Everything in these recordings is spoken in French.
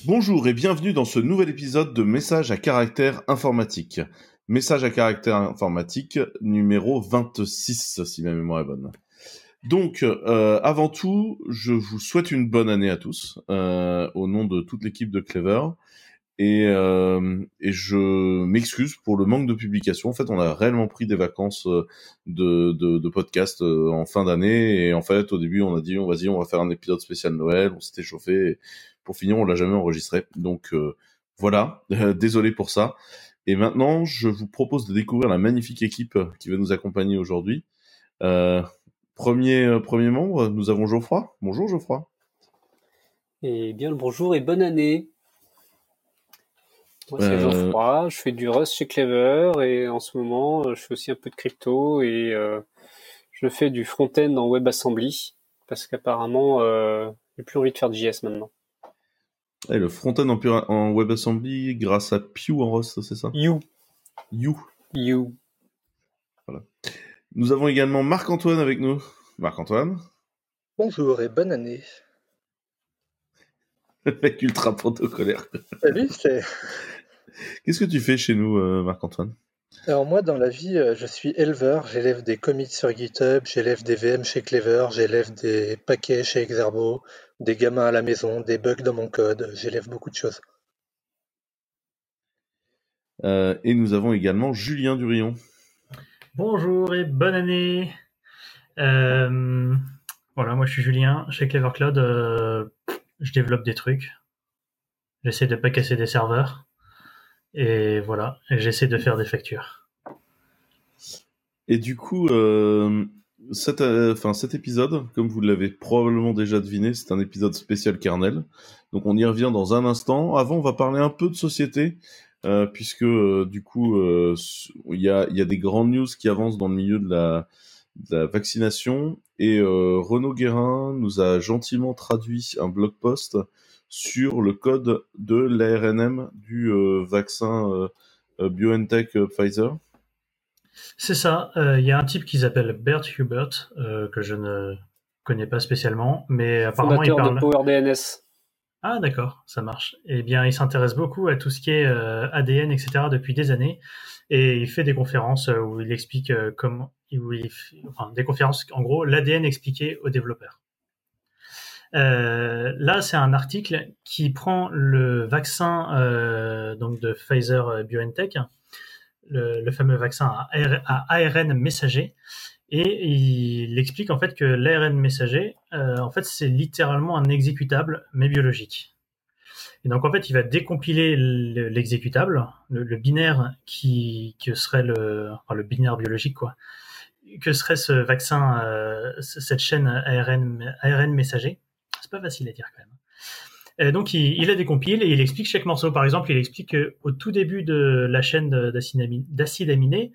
Bonjour et bienvenue dans ce nouvel épisode de Message à caractère informatique. Message à caractère informatique numéro 26, si ma mémoire est bonne. Donc, avant tout, je vous souhaite une bonne année à tous, au nom de toute l'équipe de Clever. Et je m'excuse pour le manque de publication. En fait, on a réellement pris des vacances de podcast en fin d'année. Et en fait, au début, on a dit, on va faire un épisode spécial Noël. On s'était chauffé. Et pour finir, on l'a jamais enregistré. Donc voilà, désolé pour ça. Et maintenant, je vous propose de découvrir la magnifique équipe qui va nous accompagner aujourd'hui. Premier membre, nous avons Geoffroy. Bonjour Geoffroy. Eh bien le bonjour et bonne année. Moi c'est Geoffroy, je fais du Rust chez Clever et en ce moment je fais aussi un peu de crypto et je fais du front-end en WebAssembly parce qu'apparemment j'ai plus envie de faire de JS maintenant. Et le front-end en WebAssembly grâce à Pew en Rust, c'est ça? You. Voilà. Nous avons également Marc-Antoine avec nous. Marc-Antoine. Bonjour et bonne année. Le mec ultra protocolaire. Salut, Qu'est-ce que tu fais chez nous, Marc-Antoine? Alors moi, dans la vie, je suis éleveur. J'élève des commits sur GitHub, j'élève des VM chez Clever, j'élève des paquets chez Exerbo, des gamins à la maison, des bugs dans mon code. J'élève beaucoup de choses. Et nous avons également Julien Durillon. Bonjour et bonne année. Voilà, moi je suis Julien, chez Clever Cloud, je développe des trucs. J'essaie de pas casser des serveurs. Et voilà, et j'essaie de faire des factures. Et du coup, cet épisode, comme vous l'avez probablement déjà deviné, c'est un épisode spécial kernel. Donc on y revient dans un instant. Avant, on va parler un peu de société, puisque du coup, il y a des grandes news qui avancent dans le milieu de la vaccination. Et Renaud Guérin nous a gentiment traduit un blog post sur le code de l'ARNM du vaccin BioNTech Pfizer. C'est ça, y a un type qui s'appelle Bert Hubert, que je ne connais pas spécialement, mais apparemment il parle... Fondateur de PowerDNS. Ah d'accord, ça marche. Eh bien, il s'intéresse beaucoup à tout ce qui est ADN, etc. depuis des années, et il fait des conférences où il explique des conférences, en gros, l'ADN expliqué aux développeurs. Là, c'est un article qui prend le vaccin donc de Pfizer BioNTech, le fameux vaccin à ARN messager, et il explique en fait que l'ARN messager, en fait, c'est littéralement un exécutable mais biologique. Et donc en fait, il va décompiler l'exécutable, le binaire que serait le binaire biologique quoi, que serait ce vaccin, cette chaîne ARN messager. C'est pas facile à dire quand même. Donc il a décompile et il explique chaque morceau. Par exemple, il explique qu'au tout début de la chaîne d'acide aminé,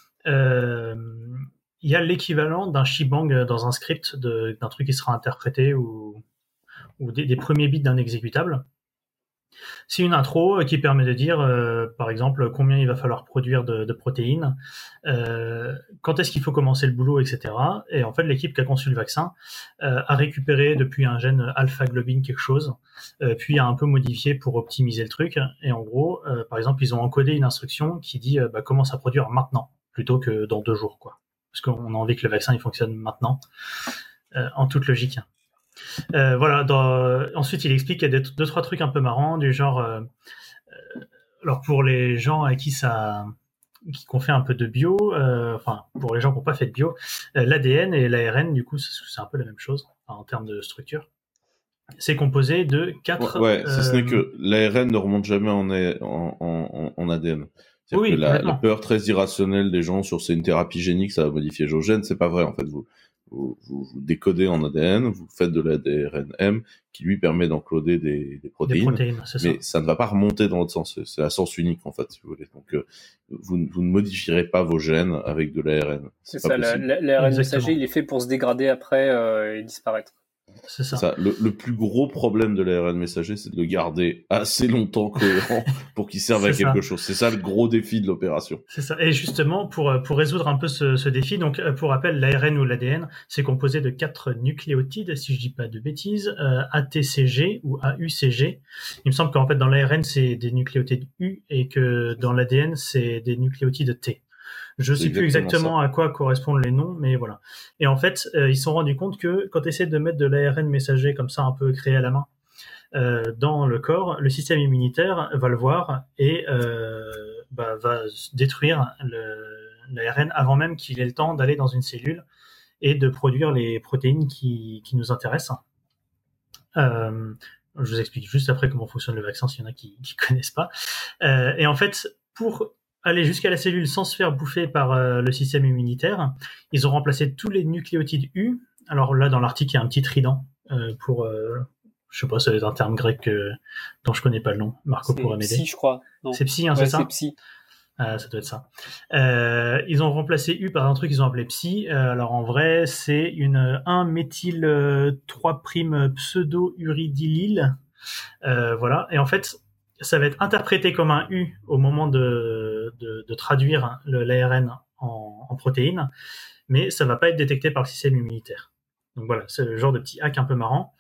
il y a l'équivalent d'un shebang dans un script d'un truc qui sera interprété ou des premiers bits d'un exécutable. C'est une intro qui permet de dire, par exemple, combien il va falloir produire de protéines, quand est-ce qu'il faut commencer le boulot, etc. Et en fait, l'équipe qui a conçu le vaccin a récupéré depuis un gène alpha-globine quelque chose, puis a un peu modifié pour optimiser le truc. Et en gros, par exemple, ils ont encodé une instruction qui dit commence à produire maintenant, plutôt que dans 2 jours, quoi. Parce qu'on a envie que le vaccin il fonctionne maintenant, en toute logique. Voilà. Ensuite, il explique qu'il y a 2-3 trucs un peu marrants du genre. Alors pour les gens à qui qu'on fait un peu de bio, pour les gens qui n'ont pas fait de bio, l'ADN et l'ARN, du coup, c'est un peu la même chose en termes de structure. C'est composé de 4... Ouais, si ce n'est que l'ARN ne remonte jamais en ADN. C'est-à-dire que la peur très irrationnelle des gens sur c'est une thérapie génique, ça va modifier vos gènes, c'est pas vrai en fait. Vous décodez en ADN, vous faites de l'ADRNM qui lui permet d'encoder des protéines, mais ça ne va pas remonter dans l'autre sens. C'est à sens unique en fait, si vous voulez. Donc vous ne modifierez pas vos gènes avec de l'ARN. C'est ça, l'ARN messager, il est fait pour se dégrader après et disparaître. C'est C'est ça. ça. Le plus gros problème de l'ARN messager, c'est de le garder assez longtemps cohérent pour qu'il serve à C'est quelque ça. chose. C'est ça le gros défi de l'opération. C'est ça. Et justement, pour résoudre un peu ce défi, donc pour rappel, l'ARN ou l'ADN, c'est composé de 4 nucléotides, si je dis pas de bêtises, ATCG ou AUCG. Il me semble qu'en fait dans l'ARN c'est des nucléotides U et que dans l'ADN c'est des nucléotides T. Je C'est sais plus exactement exactement à quoi correspondent les noms, mais voilà. Et en fait, ils se sont rendus compte que quand tu essaies de mettre de l'ARN messager comme ça un peu créé à la main dans le corps, le système immunitaire va le voir et va détruire l'ARN avant même qu'il ait le temps d'aller dans une cellule et de produire les protéines qui nous intéressent. Je vous explique juste après comment fonctionne le vaccin s'il y en a qui connaissent pas. Et en fait, pour aller jusqu'à la cellule sans se faire bouffer par le système immunitaire, ils ont remplacé tous les nucléotides U. Alors là, dans l'article, il y a un petit trident pour... je sais pas, ça doit être un terme grec dont je connais pas le nom. Marco pourrait m'aider. C'est psy, je crois. Non. C'est psy, hein, Ouais, c'est ça? c'est psy. Ça doit être ça. Ils ont remplacé U par un truc qu'ils ont appelé psy. Alors en vrai, c'est une 1-méthyl 3' pseudo-uridylyle. Voilà. Et en fait, ça va être interprété comme un U au moment de traduire l'ARN en protéines, mais ça va pas être détecté par le système immunitaire. Donc voilà, c'est le genre de petit hack un peu marrant.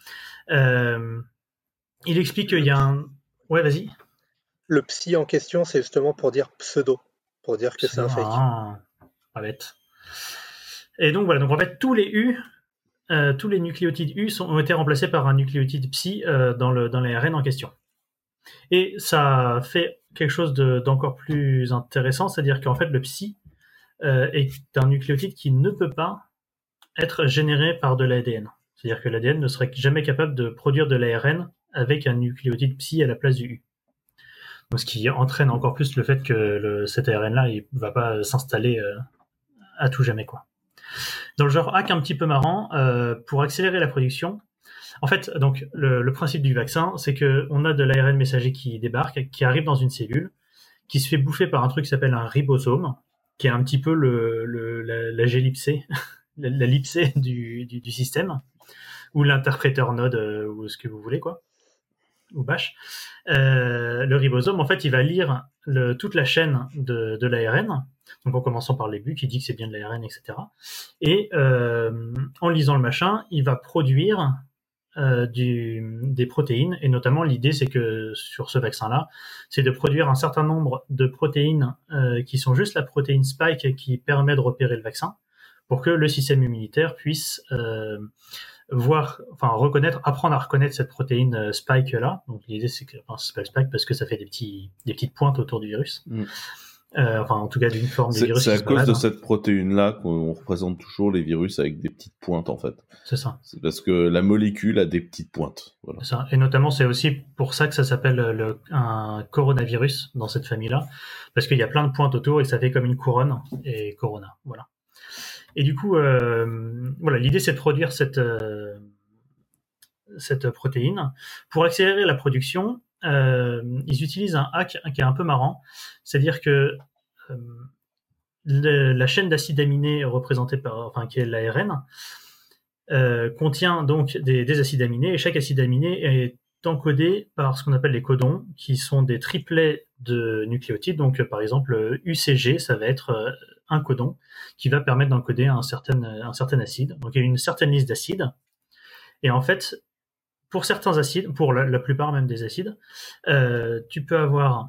Il explique qu'il y a un... Ouais, vas-y. Le psy en question, c'est justement pour dire pseudo, pour dire que c'est un fake. Pas bête. Et donc voilà, donc en fait tous les U, tous les nucléotides U ont été remplacés par un nucléotide psy dans l'ARN en question. Et ça fait quelque chose d'encore plus intéressant, c'est-à-dire qu'en fait le psy est un nucléotide qui ne peut pas être généré par de l'ADN. C'est-à-dire que l'ADN ne serait jamais capable de produire de l'ARN avec un nucléotide psy à la place du U. Donc, ce qui entraîne encore plus le fait que cet ARN-là, il va pas s'installer à tout jamais, quoi. Dans le genre hack un petit peu marrant, pour accélérer la production, en fait, donc le principe du vaccin, c'est que on a de l'ARN messager qui débarque, qui arrive dans une cellule, qui se fait bouffer par un truc qui s'appelle un ribosome, qui est un petit peu la gélipsée, la lipsée du système, ou l'interpréteur node, ou ce que vous voulez, quoi, ou bash. Le ribosome, en fait, il va lire toute la chaîne de l'ARN, donc en commençant par les buts, qui dit que c'est bien de l'ARN, etc. Et en lisant le machin, il va produire des protéines, et notamment l'idée c'est que sur ce vaccin-là, c'est de produire un certain nombre de protéines qui sont juste la protéine spike qui permet de repérer le vaccin, pour que le système immunitaire puisse apprendre à reconnaître cette protéine spike là. Donc l'idée c'est que ça s'appelle spike parce que ça fait des petites pointes autour du virus. En tout cas d'une forme de virus. C'est à cause de cette protéine-là qu'on représente toujours les virus avec des petites pointes, en fait. C'est ça. C'est parce que la molécule a des petites pointes. Voilà. C'est ça. Et notamment, c'est aussi pour ça que ça s'appelle un coronavirus dans cette famille-là, parce qu'il y a plein de pointes autour et ça fait comme une couronne et corona. Voilà. Et du coup, voilà, l'idée c'est de produire cette protéine. Pour accélérer la production, ils utilisent un hack qui est un peu marrant, c'est-à-dire que la chaîne d'acides aminés représentée qui est l'ARN, contient donc des acides aminés, et chaque acide aminé est encodé par ce qu'on appelle les codons, qui sont des triplets de nucléotides. Donc par exemple UCG, ça va être un codon qui va permettre d'encoder un certain acide. Donc il y a une certaine liste d'acides, et en fait pour certains acides, pour la plupart même des acides, tu peux avoir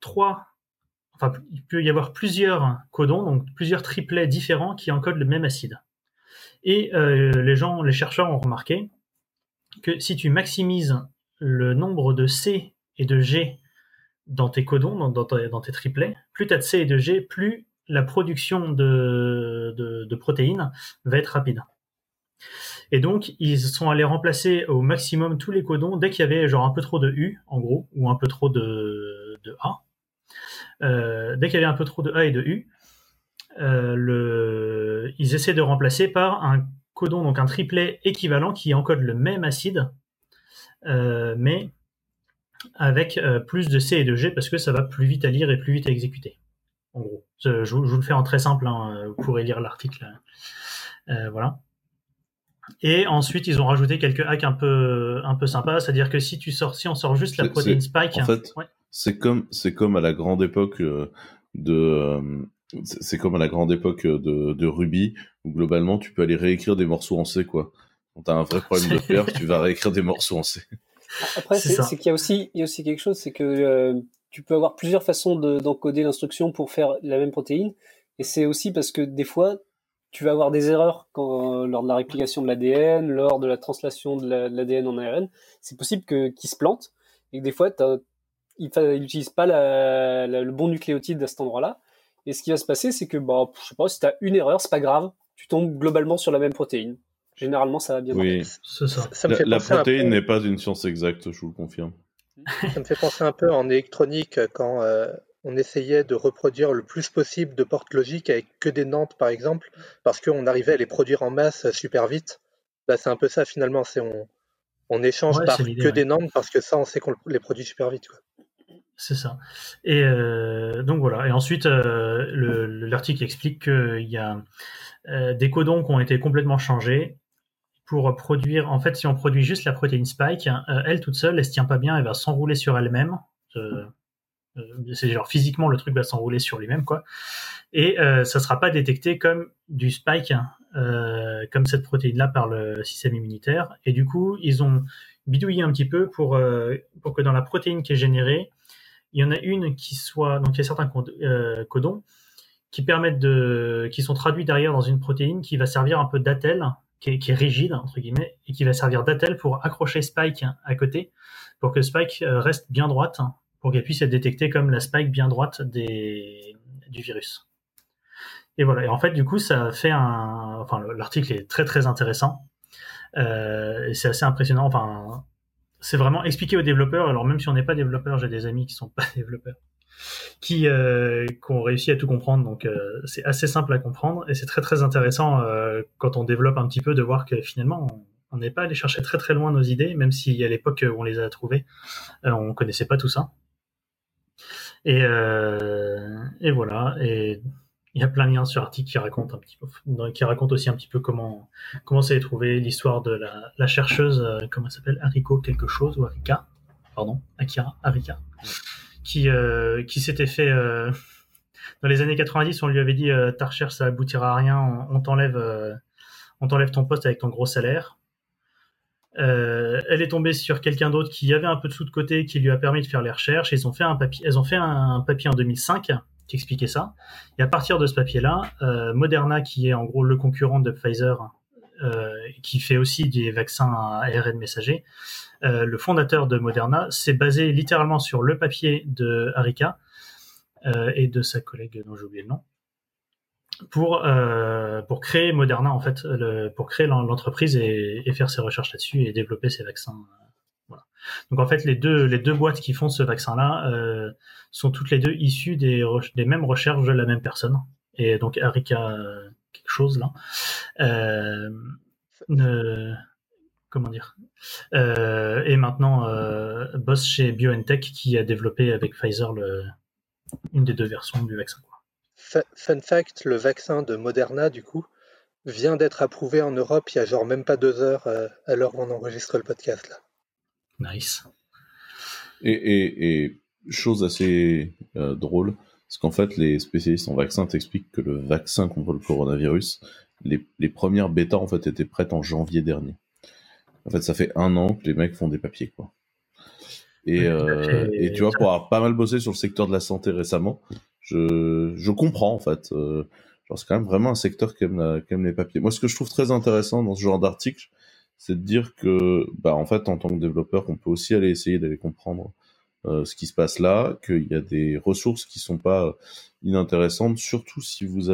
il peut y avoir plusieurs codons, donc plusieurs triplets différents qui encodent le même acide. Et les chercheurs ont remarqué que si tu maximises le nombre de C et de G dans tes codons, dans tes triplets, plus tu as de C et de G, plus la production de protéines va être rapide. Et donc, ils sont allés remplacer au maximum tous les codons dès qu'il y avait genre un peu trop de U, en gros, ou un peu trop de A. Dès qu'il y avait un peu trop de A et de U, ils essaient de remplacer par un codon, donc un triplet équivalent qui encode le même acide, mais avec plus de C et de G parce que ça va plus vite à lire et plus vite à exécuter. En gros, je vous le fais en très simple, hein, vous pourrez lire l'article. Voilà. Et ensuite, ils ont rajouté quelques hacks un peu sympas, c'est-à-dire que si on sort juste la protéine spike, en fait, ouais. c'est comme à la grande époque c'est comme à la grande époque de Ruby, où globalement tu peux aller réécrire des morceaux en C, quoi. Quand t'as un vrai problème de perf, tu vas réécrire des morceaux en C. Après, c'est qu'il y a aussi quelque chose, c'est que tu peux avoir plusieurs façons d'encoder l'instruction pour faire la même protéine, et c'est aussi parce que des fois, tu vas avoir des erreurs lors de la réplication de l'ADN, lors de la translation de l'ADN en ARN. C'est possible qu'ils se plantent, et que des fois, ils n'utilisent pas le bon nucléotide à cet endroit-là. Et ce qui va se passer, c'est que, je sais pas, si tu as une erreur, c'est pas grave, tu tombes globalement sur la même protéine. Généralement, ça va bien marcher. C'est ça. La protéine n'est pas une science exacte, je vous le confirme. Ça me fait penser un peu en électronique, quand on essayait de reproduire le plus possible de portes logiques avec que des nantes, par exemple, parce qu'on arrivait à les produire en masse super vite. Là, c'est un peu ça, finalement. On échange par que des nantes, parce que ça, on sait qu'on les produit super vite, quoi. C'est ça. Et donc voilà. Et ensuite, l'article explique qu'il y a des codons qui ont été complètement changés pour produire. En fait, si on produit juste la protéine spike, elle toute seule, elle se tient pas bien, elle va s'enrouler sur elle-même. C'est genre physiquement le truc va s'enrouler sur lui-même, quoi. Et ça sera pas détecté comme du spike, comme cette protéine-là par le système immunitaire. Et du coup, ils ont bidouillé un petit peu pour que dans la protéine qui est générée, il y en a une qui soit, donc il y a certains codons qui qui sont traduits derrière dans une protéine qui va servir un peu d'attelle, qui est rigide, entre guillemets, et qui va servir d'attelle pour accrocher Spike à côté, pour que Spike reste bien droite, pour qu'elle puisse être détectée comme la Spike bien droite du virus. Et voilà. Et en fait, du coup, ça fait l'article est très très intéressant, et c'est assez impressionnant. Enfin, c'est vraiment expliqué aux développeurs. Alors même si on n'est pas développeur, j'ai des amis qui sont pas développeurs, qui ont réussi à tout comprendre. Donc c'est assez simple à comprendre et c'est très très intéressant quand on développe un petit peu de voir que finalement on n'est pas allé chercher très très loin nos idées, même si à l'époque où on les a trouvées, on connaissait pas tout ça. Et voilà. Et il y a plein de liens sur l'article qui racontent aussi un petit peu comment ça est trouvé, l'histoire de la chercheuse, comment elle s'appelle, Ariko quelque chose ou Arika, pardon, Arika, qui s'était fait dans les années 90, on lui avait dit ta recherche ça aboutira à rien, on t'enlève ton poste avec ton gros salaire. Elle est tombée sur quelqu'un d'autre qui avait un peu de sous de côté, qui lui a permis de faire les recherches. Elles ont fait un papier en 2005 qui expliquait ça. Et à partir de ce papier-là, Moderna, qui est en gros le concurrent de Pfizer, qui fait aussi des vaccins à ARN messager, le fondateur de Moderna s'est basé littéralement sur le papier de Arika et de sa collègue dont j'ai oublié le nom, pour créer Moderna, en fait, pour créer l'entreprise et faire ses recherches là-dessus et développer ses vaccins. Voilà. Donc en fait, les deux boîtes qui font ce vaccin-là sont toutes les deux issues des mêmes recherches de la même personne. Et donc Arika quelque chose là. Comment dire, et maintenant bosse chez BioNTech qui a développé avec Pfizer une des deux versions du vaccin. Fun fact, le vaccin de Moderna, du coup, vient d'être approuvé en Europe il y a genre même pas 2 heures à l'heure où on enregistre le podcast là. Nice. Et chose assez drôle, c'est qu'en fait les spécialistes en vaccins t'expliquent que le vaccin contre le coronavirus, les premières bêtas en fait étaient prêtes en janvier dernier. En fait, ça fait 1 an que les mecs font des papiers, quoi. Et tu vois, pour avoir pas mal bossé sur le secteur de la santé récemment, je comprends en fait. Genre c'est quand même vraiment un secteur qui aime les papiers. Moi, ce que je trouve très intéressant dans ce genre d'article, c'est de dire que, en fait, en tant que développeur, on peut aussi aller essayer d'aller comprendre ce qui se passe là, qu'il y a des ressources qui sont pas inintéressantes, surtout si vous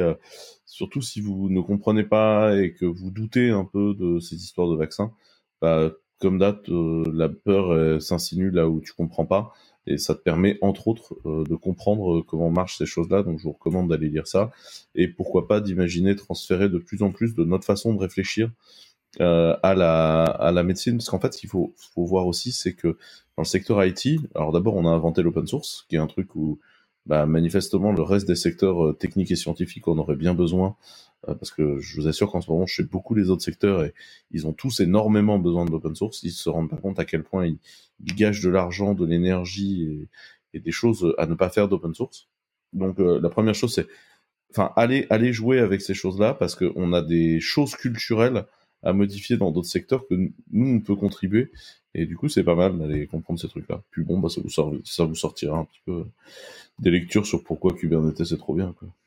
ne comprenez pas et que vous doutez un peu de ces histoires de vaccins. Comme date, la peur s'insinue là où tu comprends pas, et ça te permet entre autres de comprendre comment marchent ces choses-là. Donc je vous recommande d'aller lire ça, et pourquoi pas d'imaginer transférer de plus en plus de notre façon de réfléchir à la médecine, parce qu'en fait ce qu'il faut voir aussi, c'est que dans le secteur IT, alors d'abord on a inventé l'open source, qui est un truc où manifestement le reste des secteurs techniques et scientifiques en aurait bien besoin parce que je vous assure qu'en ce moment, je fais beaucoup les autres secteurs et ils ont tous énormément besoin de l'open source. Ils se rendent pas compte à quel point ils gâchent de l'argent, de l'énergie et des choses à ne pas faire d'open source. Donc la première chose, c'est aller jouer avec ces choses-là parce qu'on a des choses culturelles à modifier dans d'autres secteurs que nous, on peut contribuer. Et du coup, c'est pas mal d'aller comprendre ces trucs-là. Puis bon, bah, ça vous sortira un petit peu des lectures sur pourquoi Kubernetes c'est trop bien, quoi.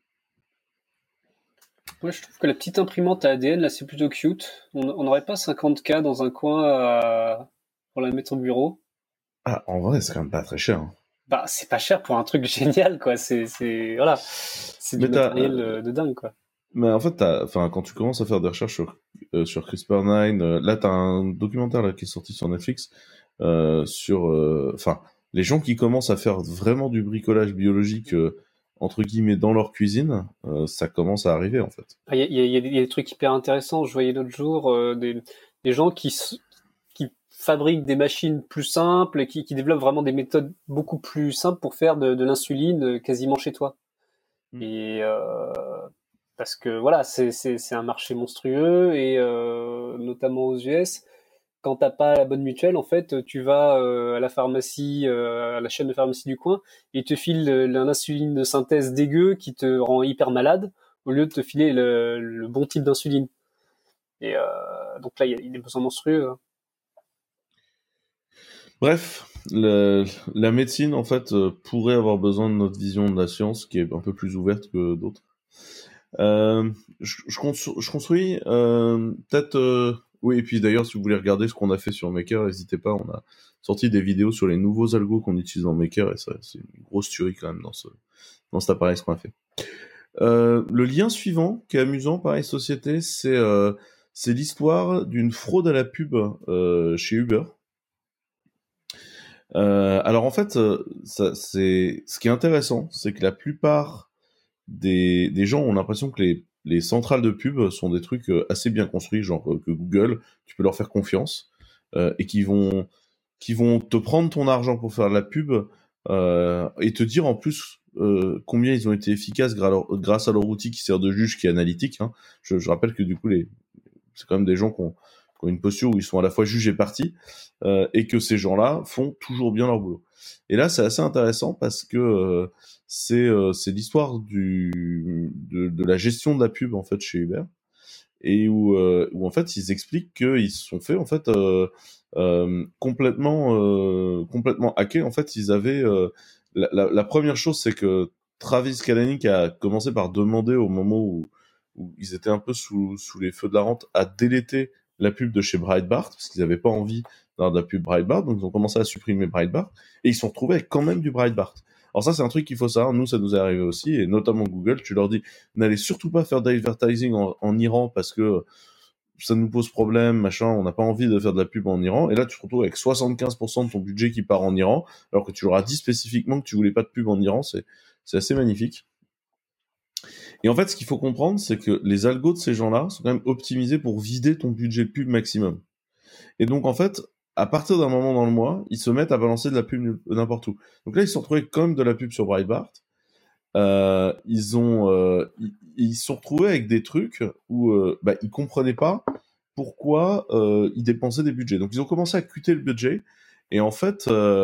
Moi, je trouve que la petite imprimante à ADN, là, c'est plutôt cute. On n'aurait pas 50K dans un coin pour la mettre au bureau. Ah, en vrai, c'est quand même pas très cher. Hein. Bah, c'est pas cher pour un truc génial, quoi. Voilà. C'est du matériel de dingue, quoi. Mais en fait, quand tu commences à faire des recherches sur CRISPR-9, là, t'as un documentaire là qui est sorti sur Netflix sur, les gens qui commencent à faire vraiment du bricolage biologique entre guillemets dans leur cuisine, ça commence à arriver en fait. Il y a des trucs hyper intéressants. Je voyais l'autre jour des gens qui fabriquent des machines plus simples, qui développent vraiment des méthodes beaucoup plus simples pour faire de l'insuline quasiment chez toi. Et parce que voilà, c'est un marché monstrueux et notamment aux US, quand t'as pas la bonne mutuelle, en fait, tu vas à la pharmacie, à la chaîne de pharmacie du coin, et ils te filent l'insuline de synthèse dégueu qui te rend hyper malade, au lieu de te filer le bon type d'insuline. Et donc là, il y a des besoins monstrueux. Hein. Bref, la médecine, en fait, pourrait avoir besoin de notre vision de la science, qui est un peu plus ouverte que d'autres. Je construis peut-être... oui, et puis d'ailleurs, si vous voulez regarder ce qu'on a fait sur Maker, n'hésitez pas, on a sorti des vidéos sur les nouveaux algos qu'on utilise dans Maker, et ça, c'est une grosse tuerie quand même dans cet appareil, ce qu'on a fait. Le lien suivant, qui est amusant, pareil, société, c'est l'histoire d'une fraude à la pub chez Uber. Alors en fait, ce qui est intéressant, c'est que la plupart des gens ont l'impression que les centrales de pub sont des trucs assez bien construits, genre que Google, tu peux leur faire confiance et qui vont te prendre ton argent pour faire de la pub et te dire en plus combien ils ont été efficaces grâce à leur outil qui sert de juge, qui est analytique. Hein. Je rappelle que du coup, c'est quand même des gens qui ont une posture où ils sont à la fois juges et partis, et que ces gens-là font toujours bien leur boulot. Et là, c'est assez intéressant parce que c'est l'histoire de la gestion de la pub en fait chez Uber, et où en fait ils expliquent qu'ils se sont fait en fait complètement hackés. En fait, ils avaient la première chose, c'est que Travis Kalanick a commencé par demander au moment où ils étaient un peu sous les feux de la rampe à déléter la pub de chez Breitbart, parce qu'ils n'avaient pas envie d'avoir de la pub Breitbart, donc ils ont commencé à supprimer Breitbart, et ils se sont retrouvés avec quand même du Breitbart. Alors ça, c'est un truc qu'il faut savoir, nous, ça nous est arrivé aussi, et notamment Google, tu leur dis, n'allez surtout pas faire d'advertising en Iran, parce que ça nous pose problème, machin, on n'a pas envie de faire de la pub en Iran, et là, tu te retrouves avec 75% de ton budget qui part en Iran, alors que tu leur as dit spécifiquement que tu voulais pas de pub en Iran, c'est assez magnifique. Et en fait, ce qu'il faut comprendre, c'est que les algos de ces gens-là sont quand même optimisés pour vider ton budget pub maximum. Et donc, en fait, à partir d'un moment dans le mois, ils se mettent à balancer de la pub n'importe où. Donc là, ils se sont retrouvés quand même de la pub sur Breitbart. Ils se sont retrouvés avec des trucs où ils comprenaient pas pourquoi ils dépensaient des budgets. Donc, ils ont commencé à cuter le budget. Et en fait,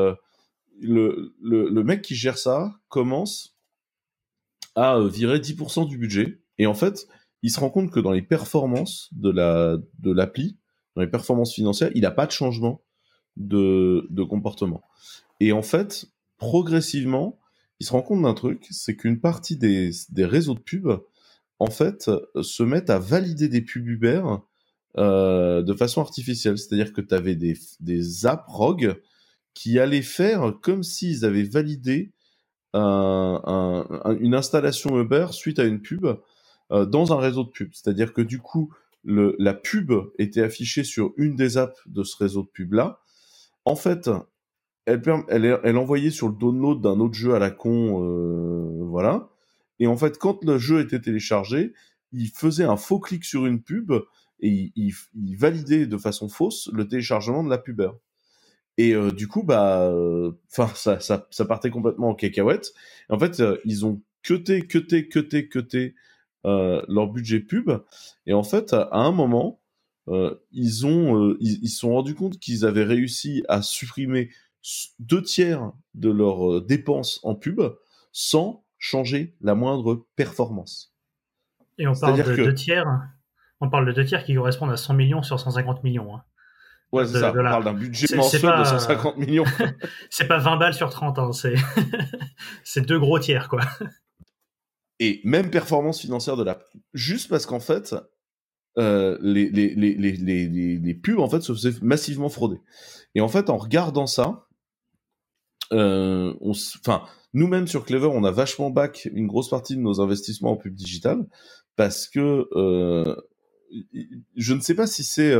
le mec qui gère ça commence à virer 10% du budget. Et en fait, il se rend compte que dans les performances de l'appli, dans les performances financières, il n'a pas de changement de comportement. Et en fait, progressivement, il se rend compte d'un truc, c'est qu'une partie des réseaux de pub, en fait, se mettent à valider des pubs Uber de façon artificielle. C'est-à-dire que tu avais des apps rogue qui allaient faire comme s'ils avaient validé une installation Uber suite à une pub dans un réseau de pub. C'est-à-dire que du coup, la pub était affichée sur une des apps de ce réseau de pub-là. En fait, elle envoyait sur le download d'un autre jeu à la con, voilà. Et en fait, quand le jeu était téléchargé, il faisait un faux clic sur une pub et il validait de façon fausse le téléchargement de la pub. Et du coup, ça partait complètement en cacahuète. Et en fait, ils ont cuté leur budget pub. Et en fait, à un moment, ils se sont rendus compte qu'ils avaient réussi à supprimer 2/3 de leurs dépenses en pub sans changer la moindre performance. Et on parle C'est-à-dire de que- 2/3. On parle de 2/3 qui correspondent à 100 millions sur 150 millions. Hein. Ouais, c'est De ça. On dollars. parle d'un budget C'est mensuel pas- de 150 millions. C'est pas 20 balles sur 30, hein, c'est c'est 2 gros tiers, quoi. Et même performance financière de l'app. Juste parce qu'en fait, les pubs en fait se faisaient massivement frauder. Et en fait, en regardant ça, nous-mêmes sur Clever, on a vachement back une grosse partie de nos investissements en pub digital parce que je ne sais pas si c'est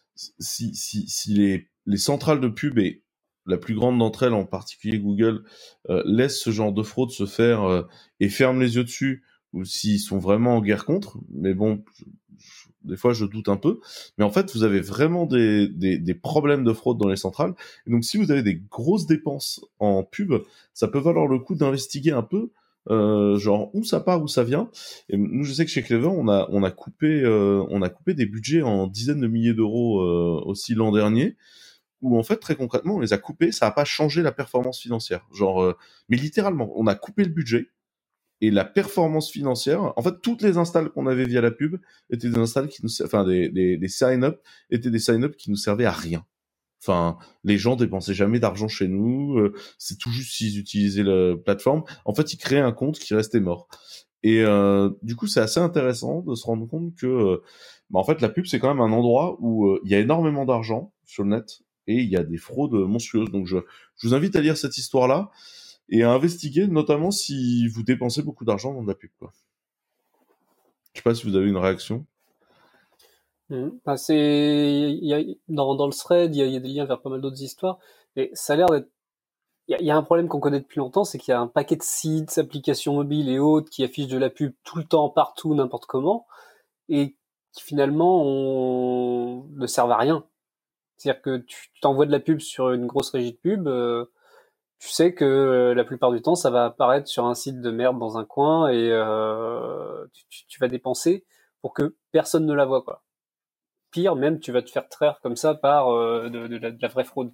si les centrales de pub et la plus grande d'entre elles, en particulier Google, laissent ce genre de fraude se faire et ferment les yeux dessus, ou s'ils sont vraiment en guerre contre. Mais bon, des fois, je doute un peu. Mais en fait, vous avez vraiment des problèmes de fraude dans les centrales. Et donc, si vous avez des grosses dépenses en pub, ça peut valoir le coup d'investiguer un peu, genre où ça part, où ça vient. Et nous, je sais que chez Clever, on a coupé des budgets en dizaines de milliers d'euros aussi l'an dernier, où en fait, très concrètement, on les a coupés, ça n'a pas changé la performance financière. Genre, mais littéralement, on a coupé le budget, et la performance financière, en fait, toutes les installs qu'on avait via la pub étaient des installs qui nous, enfin, des sign-up étaient des sign-up qui nous servaient à rien. Enfin, les gens dépensaient jamais d'argent chez nous, c'est tout juste s'ils utilisaient la plateforme. En fait, ils créaient un compte qui restait mort. Et du coup, c'est assez intéressant de se rendre compte que, en fait, la pub, c'est quand même un endroit où il y a énormément d'argent sur le net et il y a des fraudes monstrueuses. Donc, je vous invite à lire cette histoire-là et à investiguer, notamment si vous dépensez beaucoup d'argent dans de la pub, quoi. Je sais pas si vous avez une réaction. Bah, dans le thread, il y a des liens vers pas mal d'autres histoires, et ça a l'air d'être. Il y a un problème qu'on connaît depuis longtemps, c'est qu'il y a un paquet de sites, applications mobiles et autres qui affichent de la pub tout le temps, partout, n'importe comment, et qui finalement ne servent à rien. C'est-à-dire que tu t'envoies de la pub sur une grosse régie de pub, tu sais que la plupart du temps, ça va apparaître sur un site de merde dans un coin, et tu vas dépenser pour que personne ne la voit, quoi. Pire, même, tu vas te faire traire comme ça par de la vraie fraude.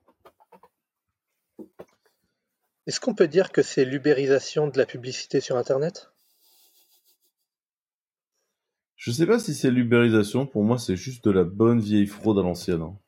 Est-ce qu'on peut dire que c'est l'ubérisation de la publicité sur Internet? Je sais pas si c'est l'ubérisation, pour moi, c'est juste de la bonne vieille fraude à l'ancienne. Hein.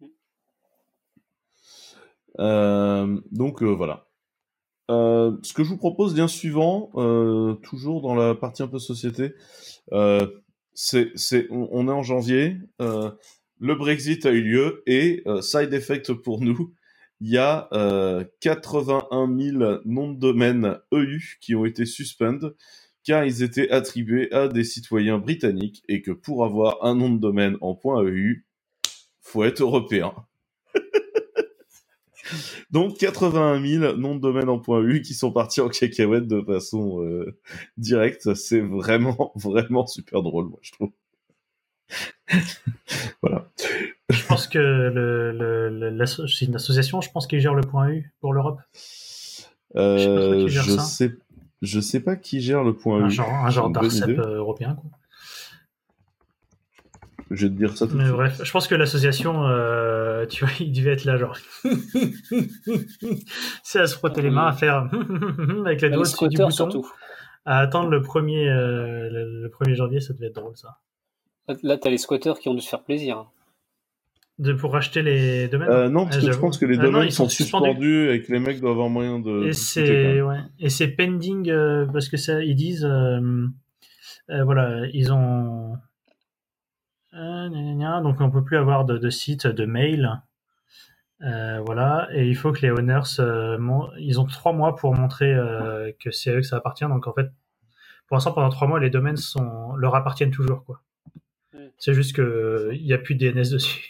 Donc voilà. Ce que je vous propose, lien suivant, toujours dans la partie un peu société, on est en janvier, le Brexit a eu lieu et side effect pour nous, il y a 81 000 noms de domaine EU qui ont été suspended car ils étaient attribués à des citoyens britanniques et que pour avoir un nom de domaine en .eu, faut être européen. Donc 81 000 noms de domaine en .eu qui sont partis en cacahuète de façon directe. C'est vraiment, vraiment super drôle, moi, je trouve. Voilà. Je pense que c'est une association, je pense, qui gère le .eu pour l'Europe. Je sais pas qui gère le .eu. Un genre d'ARCEP européen, quoi. Je vais te dire ça tout de Mais suite. bref, je pense que l'association, tu vois, il devait être là, genre. C'est à se frotter les mains, à faire avec les doigts dessus du bouton. Surtout. À attendre le 1er janvier, ça devait être drôle, ça. Là, t'as les squatteurs qui ont dû se faire plaisir. Pour racheter les domaines? Non, parce que je pense que les domaines sont suspendus et que les mecs doivent avoir moyen de... Et c'est pending, parce que ça, ils disent, voilà, ils ont... donc on peut plus avoir de site, de mail, voilà, et il faut que les owners ils ont 3 mois pour montrer que c'est à eux que ça appartient. Donc en fait, pour l'instant, pendant 3 mois, les domaines leur appartiennent toujours, quoi. C'est juste que il y a plus de DNS dessus.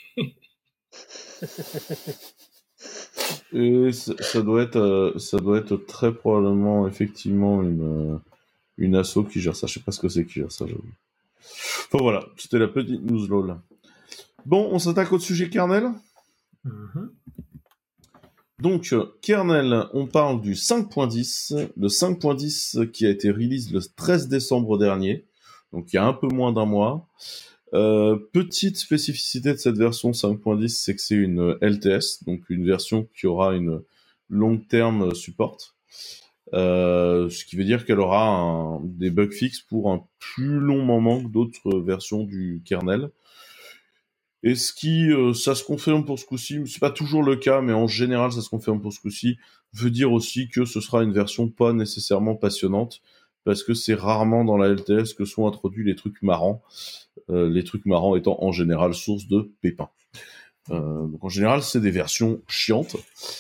Et ça doit être très probablement effectivement une asso qui gère ça. Je sais pas ce que c'est qui gère ça, j'avoue. Enfin voilà, c'était la petite news lol. Bon, on s'attaque au sujet kernel. Donc, kernel, on parle du 5.10, le 5.10 qui a été release le 13 décembre dernier, donc il y a un peu moins d'un mois. Petite spécificité de cette version 5.10, c'est que c'est une LTS, donc une version qui aura une long term support, ce qui veut dire qu'elle aura des bug fixes pour un plus long moment que d'autres versions du kernel. Et ce qui, ça se confirme pour ce coup-ci, c'est pas toujours le cas, mais en général ça se confirme pour ce coup-ci, veut dire aussi que ce sera une version pas nécessairement passionnante, parce que c'est rarement dans la LTS que sont introduits les trucs marrants étant en général source de pépins. Donc en général c'est des versions chiantes,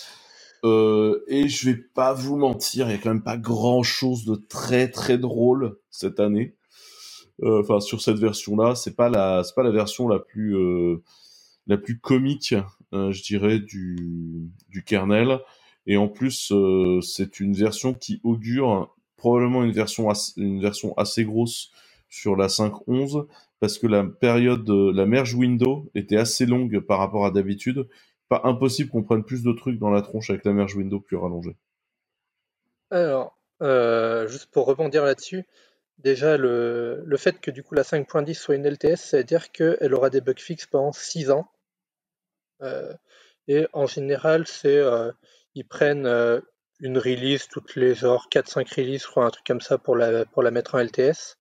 et je vais pas vous mentir, il y a quand même pas grand-chose de très très drôle cette année. Enfin sur cette version-là, c'est pas la version la plus comique, je dirais, du kernel. Et en plus, c'est une version qui augure probablement une version assez grosse sur la 5.11, parce que la merge window était assez longue par rapport à d'habitude. Pas impossible qu'on prenne plus de trucs dans la tronche avec la merge window plus rallongée. Alors, juste pour rebondir là-dessus, déjà le fait que du coup la 5.10 soit une LTS, ça veut dire qu'elle aura des bugs fixes pendant 6 ans. Et en général, ils prennent une release toutes les genre 4-5 releases, je crois, un truc comme ça pour la mettre en LTS.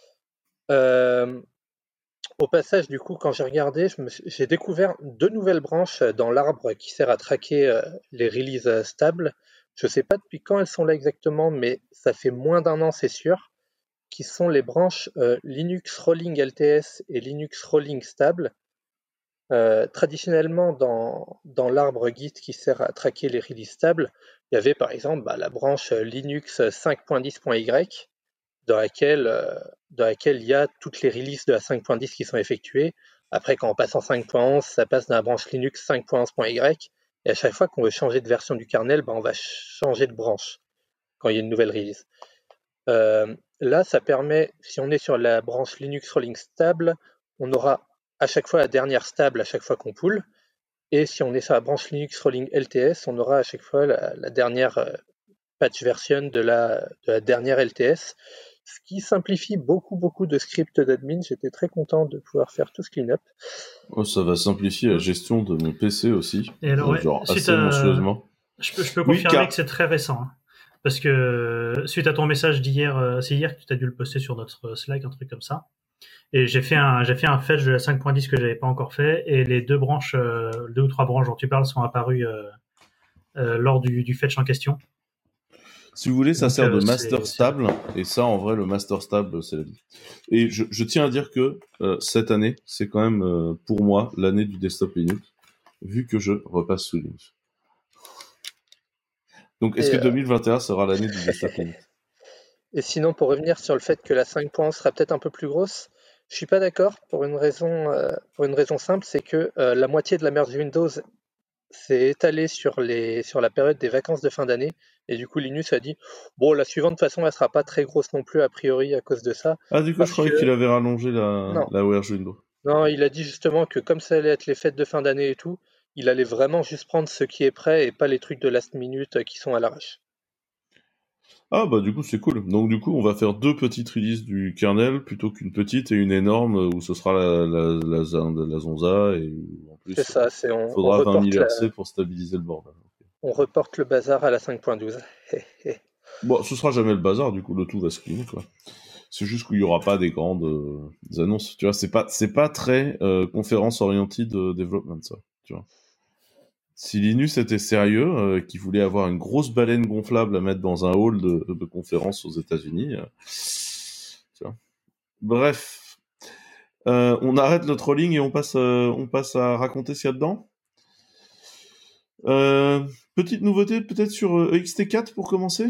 Au passage, du coup, quand j'ai regardé, j'ai découvert 2 nouvelles branches dans l'arbre qui sert à traquer les releases stables. Je sais pas depuis quand elles sont là exactement, mais ça fait moins d'un an, c'est sûr, qui sont les branches Linux Rolling LTS et Linux Rolling Stable. Traditionnellement, dans l'arbre Git qui sert à traquer les releases stables, il y avait par exemple la branche Linux 5.10.y dans laquelle il y a toutes les releases de la 5.10 qui sont effectuées. Après, quand on passe en 5.11, ça passe dans la branche Linux 5.11.y. Et à chaque fois qu'on veut changer de version du kernel, on va changer de branche quand il y a une nouvelle release. Là, ça permet, si on est sur la branche Linux Rolling Stable, on aura à chaque fois la dernière stable à chaque fois qu'on pull. Et si on est sur la branche Linux Rolling LTS, on aura à chaque fois la dernière patch version de la dernière LTS, ce qui simplifie beaucoup de scripts d'admin. J'étais très content de pouvoir faire tout ce clean-up. Oh, ça va simplifier la gestion de mon PC aussi, Et alors, ouais, genre assez monstrueusement. Je peux Oui, confirmer que c'est très récent. Hein. Parce que suite à ton message d'hier, c'est hier que tu as dû le poster sur notre Slack, un truc comme ça. Et j'ai fait un fetch de la 5.10 que j'avais pas encore fait, et les 2 ou 3 branches dont tu parles sont apparues lors du fetch en question. Si vous voulez, ça Donc, sert de master stable, et ça, en vrai, le master stable, c'est la vie. Et je tiens à dire que cette année, c'est quand même, pour moi, l'année du desktop Linux, vu que je repasse sous Linux. Donc, est-ce que 2021 sera l'année du desktop Linux? Et sinon, pour revenir sur le fait que la 5.11 sera peut-être un peu plus grosse, je suis pas d'accord pour une raison simple, c'est que la moitié de la merge Windows s'est étalée sur la période des vacances de fin d'année, et du coup Linus a dit bon, la suivante de toute façon elle sera pas très grosse non plus a priori à cause de ça. Ah, du coup, je croyais qu'il avait rallongé la ORG Windows. Non, il a dit justement que comme ça allait être les fêtes de fin d'année et tout, il allait vraiment juste prendre ce qui est prêt et pas les trucs de last minute qui sont à l'arrache. Ah, bah, du coup, c'est cool. Donc, du coup, on va faire 2 petites releases du kernel, plutôt qu'une petite et une énorme, où ce sera la Zonza, et en plus, C'est ça, il faudra 20 000 RC pour stabiliser le bordel. On reporte le bazar à la 5.12. Bon, ce sera jamais le bazar, du coup, le tout va se cleaner, quoi. C'est juste qu'il y aura pas des grandes annonces. Tu vois, c'est pas très conférence oriented development, ça. Tu vois. Si Linus était sérieux, qu'il voulait avoir une grosse baleine gonflable à mettre dans un hall de conférence aux États-Unis, tu vois. Bref, on arrête le trolling et on passe à raconter ce qu'il y a dedans. Petite nouveauté peut-être sur EXT4 pour commencer.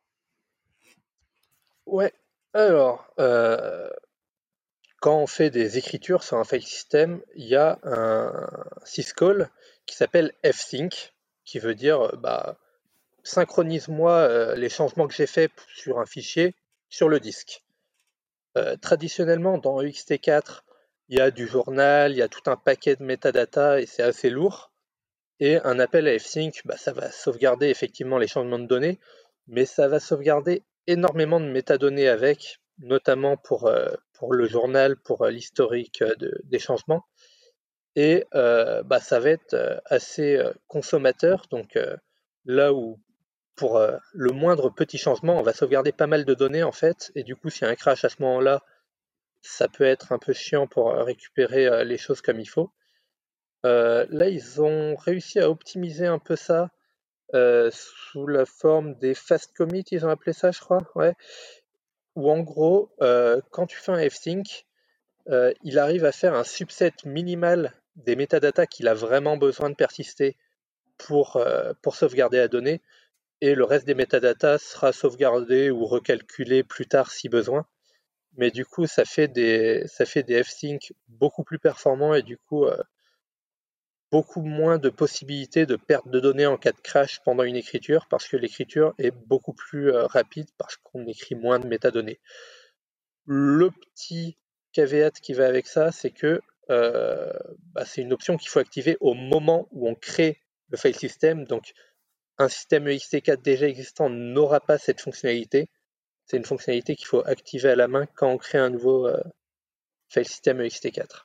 Ouais, alors, quand on fait des écritures sur un file system, il y a un syscall qui s'appelle fsync, qui veut dire synchronise-moi les changements que j'ai faits sur un fichier sur le disque. Traditionnellement, dans ext4, il y a du journal, il y a tout un paquet de metadata et c'est assez lourd. Et un appel à fsync, ça va sauvegarder effectivement les changements de données, mais ça va sauvegarder énormément de métadonnées avec, notamment pour le journal, pour l'historique des changements. Et ça va être assez consommateur. Donc là où pour le moindre petit changement, on va sauvegarder pas mal de données en fait. Et du coup, s'il y a un crash à ce moment-là, ça peut être un peu chiant pour récupérer les choses comme il faut. Là, ils ont réussi à optimiser un peu ça sous la forme des fast commits, ils ont appelé ça, je crois, ouais. Où en gros, quand tu fais un fsync, il arrive à faire un subset minimal des métadatas qu'il a vraiment besoin de persister pour sauvegarder la donnée, et le reste des métadatas sera sauvegardé ou recalculé plus tard si besoin. Mais du coup, ça fait des fsync beaucoup plus performants et du coup, beaucoup moins de possibilités de perte de données en cas de crash pendant une écriture, parce que l'écriture est beaucoup plus rapide parce qu'on écrit moins de métadonnées. Le petit caveat qui va avec ça, c'est que c'est une option qu'il faut activer au moment où on crée le file system. Donc, un système ext4 déjà existant n'aura pas cette fonctionnalité. C'est une fonctionnalité qu'il faut activer à la main quand on crée un nouveau file system ext4.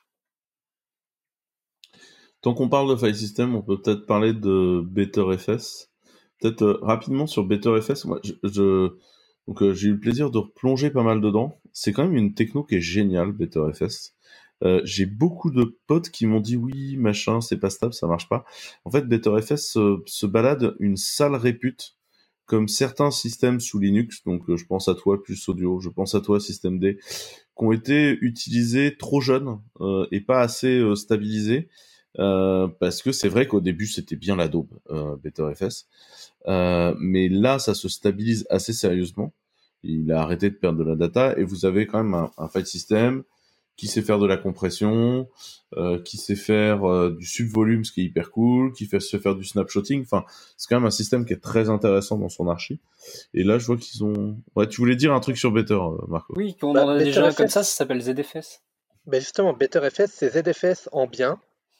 Tant qu'on parle de file system, on peut peut-être parler de BetterFS. Peut-être rapidement sur BetterFS. Moi, j'ai eu le plaisir de replonger pas mal dedans. C'est quand même une techno qui est géniale, BetterFS. J'ai beaucoup de potes qui m'ont dit oui, machin, c'est pas stable, ça marche pas. En fait, BetterFS se balade une sale répute, comme certains systèmes sous Linux. Donc, je pense à toi plus audio, je pense à toi système D, qui ont été utilisés trop jeunes et pas assez stabilisés. Parce que c'est vrai qu'au début c'était bien la daube, BetterFS, mais là ça se stabilise assez sérieusement. Il a arrêté de perdre de la data et vous avez quand même un file system qui sait faire de la compression, qui sait faire du subvolume, ce qui est hyper cool, qui sait faire du snapshotting. Enfin, c'est quand même un système qui est très intéressant dans son archi. Et là, je vois qu'ils ont. Ouais, tu voulais dire un truc sur Better, Marco? Oui, on en a déjà comme ça s'appelle ZFS. Justement, BetterFS, c'est ZFS en bien,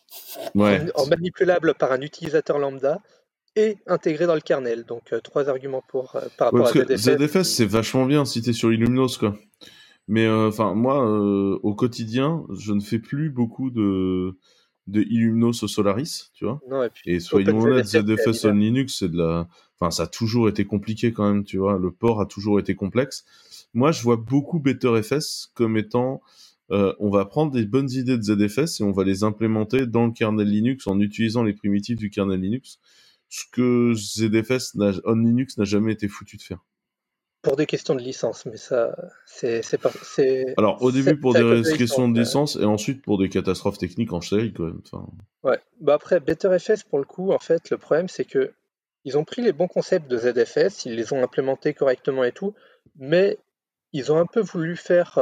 en manipulable par un utilisateur lambda et intégré dans le kernel. Donc, 3 arguments par rapport à ZFS. ZFS, c'est vachement bien si t'es sur Illumos, quoi. Mais moi, au quotidien, je ne fais plus beaucoup de Illumos au Solaris, tu vois. Non, et soyons honnêtes, ZFS on Linux, ça a toujours été compliqué quand même, tu vois. Le port a toujours été complexe. Moi, je vois beaucoup BetterFS comme étant, on va prendre des bonnes idées de ZFS et on va les implémenter dans le kernel Linux en utilisant les primitives du kernel Linux, ce que ZFS on Linux n'a jamais été foutu de faire. Pour des questions de licence, mais ça, c'est pas. Alors, au début, pour des questions de licence, et ensuite pour des catastrophes techniques en série, quand même. Ouais. Après, BetterFS, pour le coup, en fait, le problème, c'est que ils ont pris les bons concepts de ZFS, ils les ont implémentés correctement et tout, mais ils ont un peu voulu faire,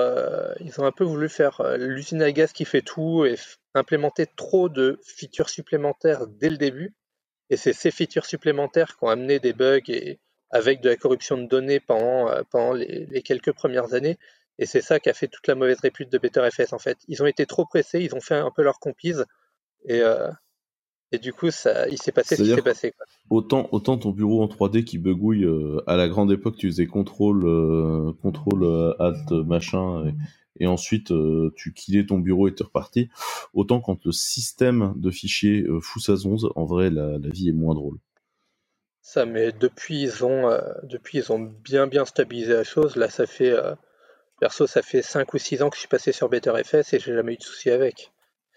l'usine à gaz qui fait tout et implémenter trop de features supplémentaires dès le début. Et c'est ces features supplémentaires qui ont amené des bugs et avec de la corruption de données pendant les quelques premières années. Et c'est ça qui a fait toute la mauvaise répute de BetterFS en fait. Ils ont été trop pressés, ils ont fait un peu leur compise et du coup il s'est passé ce qui s'est passé. Quoi. Autant ton bureau en 3D qui bugouille, à la grande époque tu faisais contrôle alt machin et ensuite tu killais ton bureau et t'es reparti. Autant quand le système de fichiers fout sa zonze, en vrai la vie est moins drôle. Ça, mais depuis ils ont bien stabilisé la chose. Là ça fait perso ça fait 5 ou 6 ans que je suis passé sur BetterFS et j'ai jamais eu de soucis avec.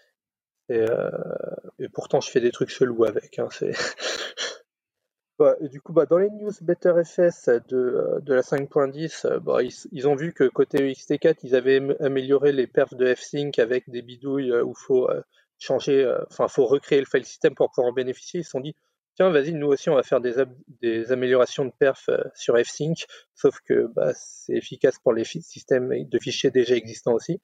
Et pourtant je fais des trucs chelous avec. Hein, c'est et du coup, dans les news BetterFS de la 5.10, ils ont vu que côté ext4, ils avaient amélioré les perfs de fsync avec des bidouilles où il faut faut recréer le file system pour pouvoir en bénéficier. Ils se sont dit, tiens, vas-y, nous aussi, on va faire des améliorations de perf sur fsync, sauf que c'est efficace pour les systèmes de fichiers déjà existants aussi.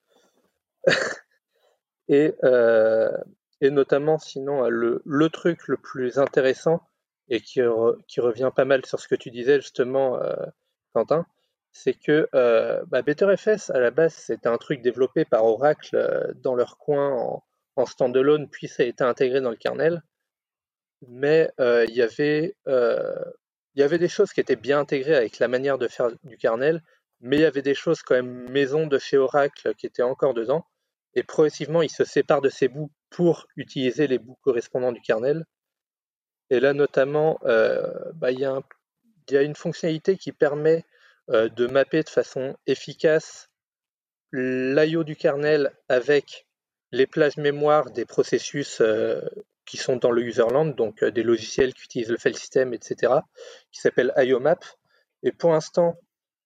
et notamment, sinon, le truc le plus intéressant, et qui revient pas mal sur ce que tu disais justement, Quentin, c'est que BetterFS, à la base, c'était un truc développé par Oracle dans leur coin en standalone, puis ça a été intégré dans le kernel. mais il y avait des choses qui étaient bien intégrées avec la manière de faire du kernel, mais il y avait des choses quand même maison de chez Oracle qui étaient encore dedans. Et progressivement, il se sépare de ces bouts pour utiliser les bouts correspondants du kernel. Et là, notamment, il y a une fonctionnalité qui permet de mapper de façon efficace l'IO du kernel avec les plages mémoire des processus qui sont dans le userland, donc des logiciels qui utilisent le file system, etc., qui s'appelle IOMAP. Et pour l'instant,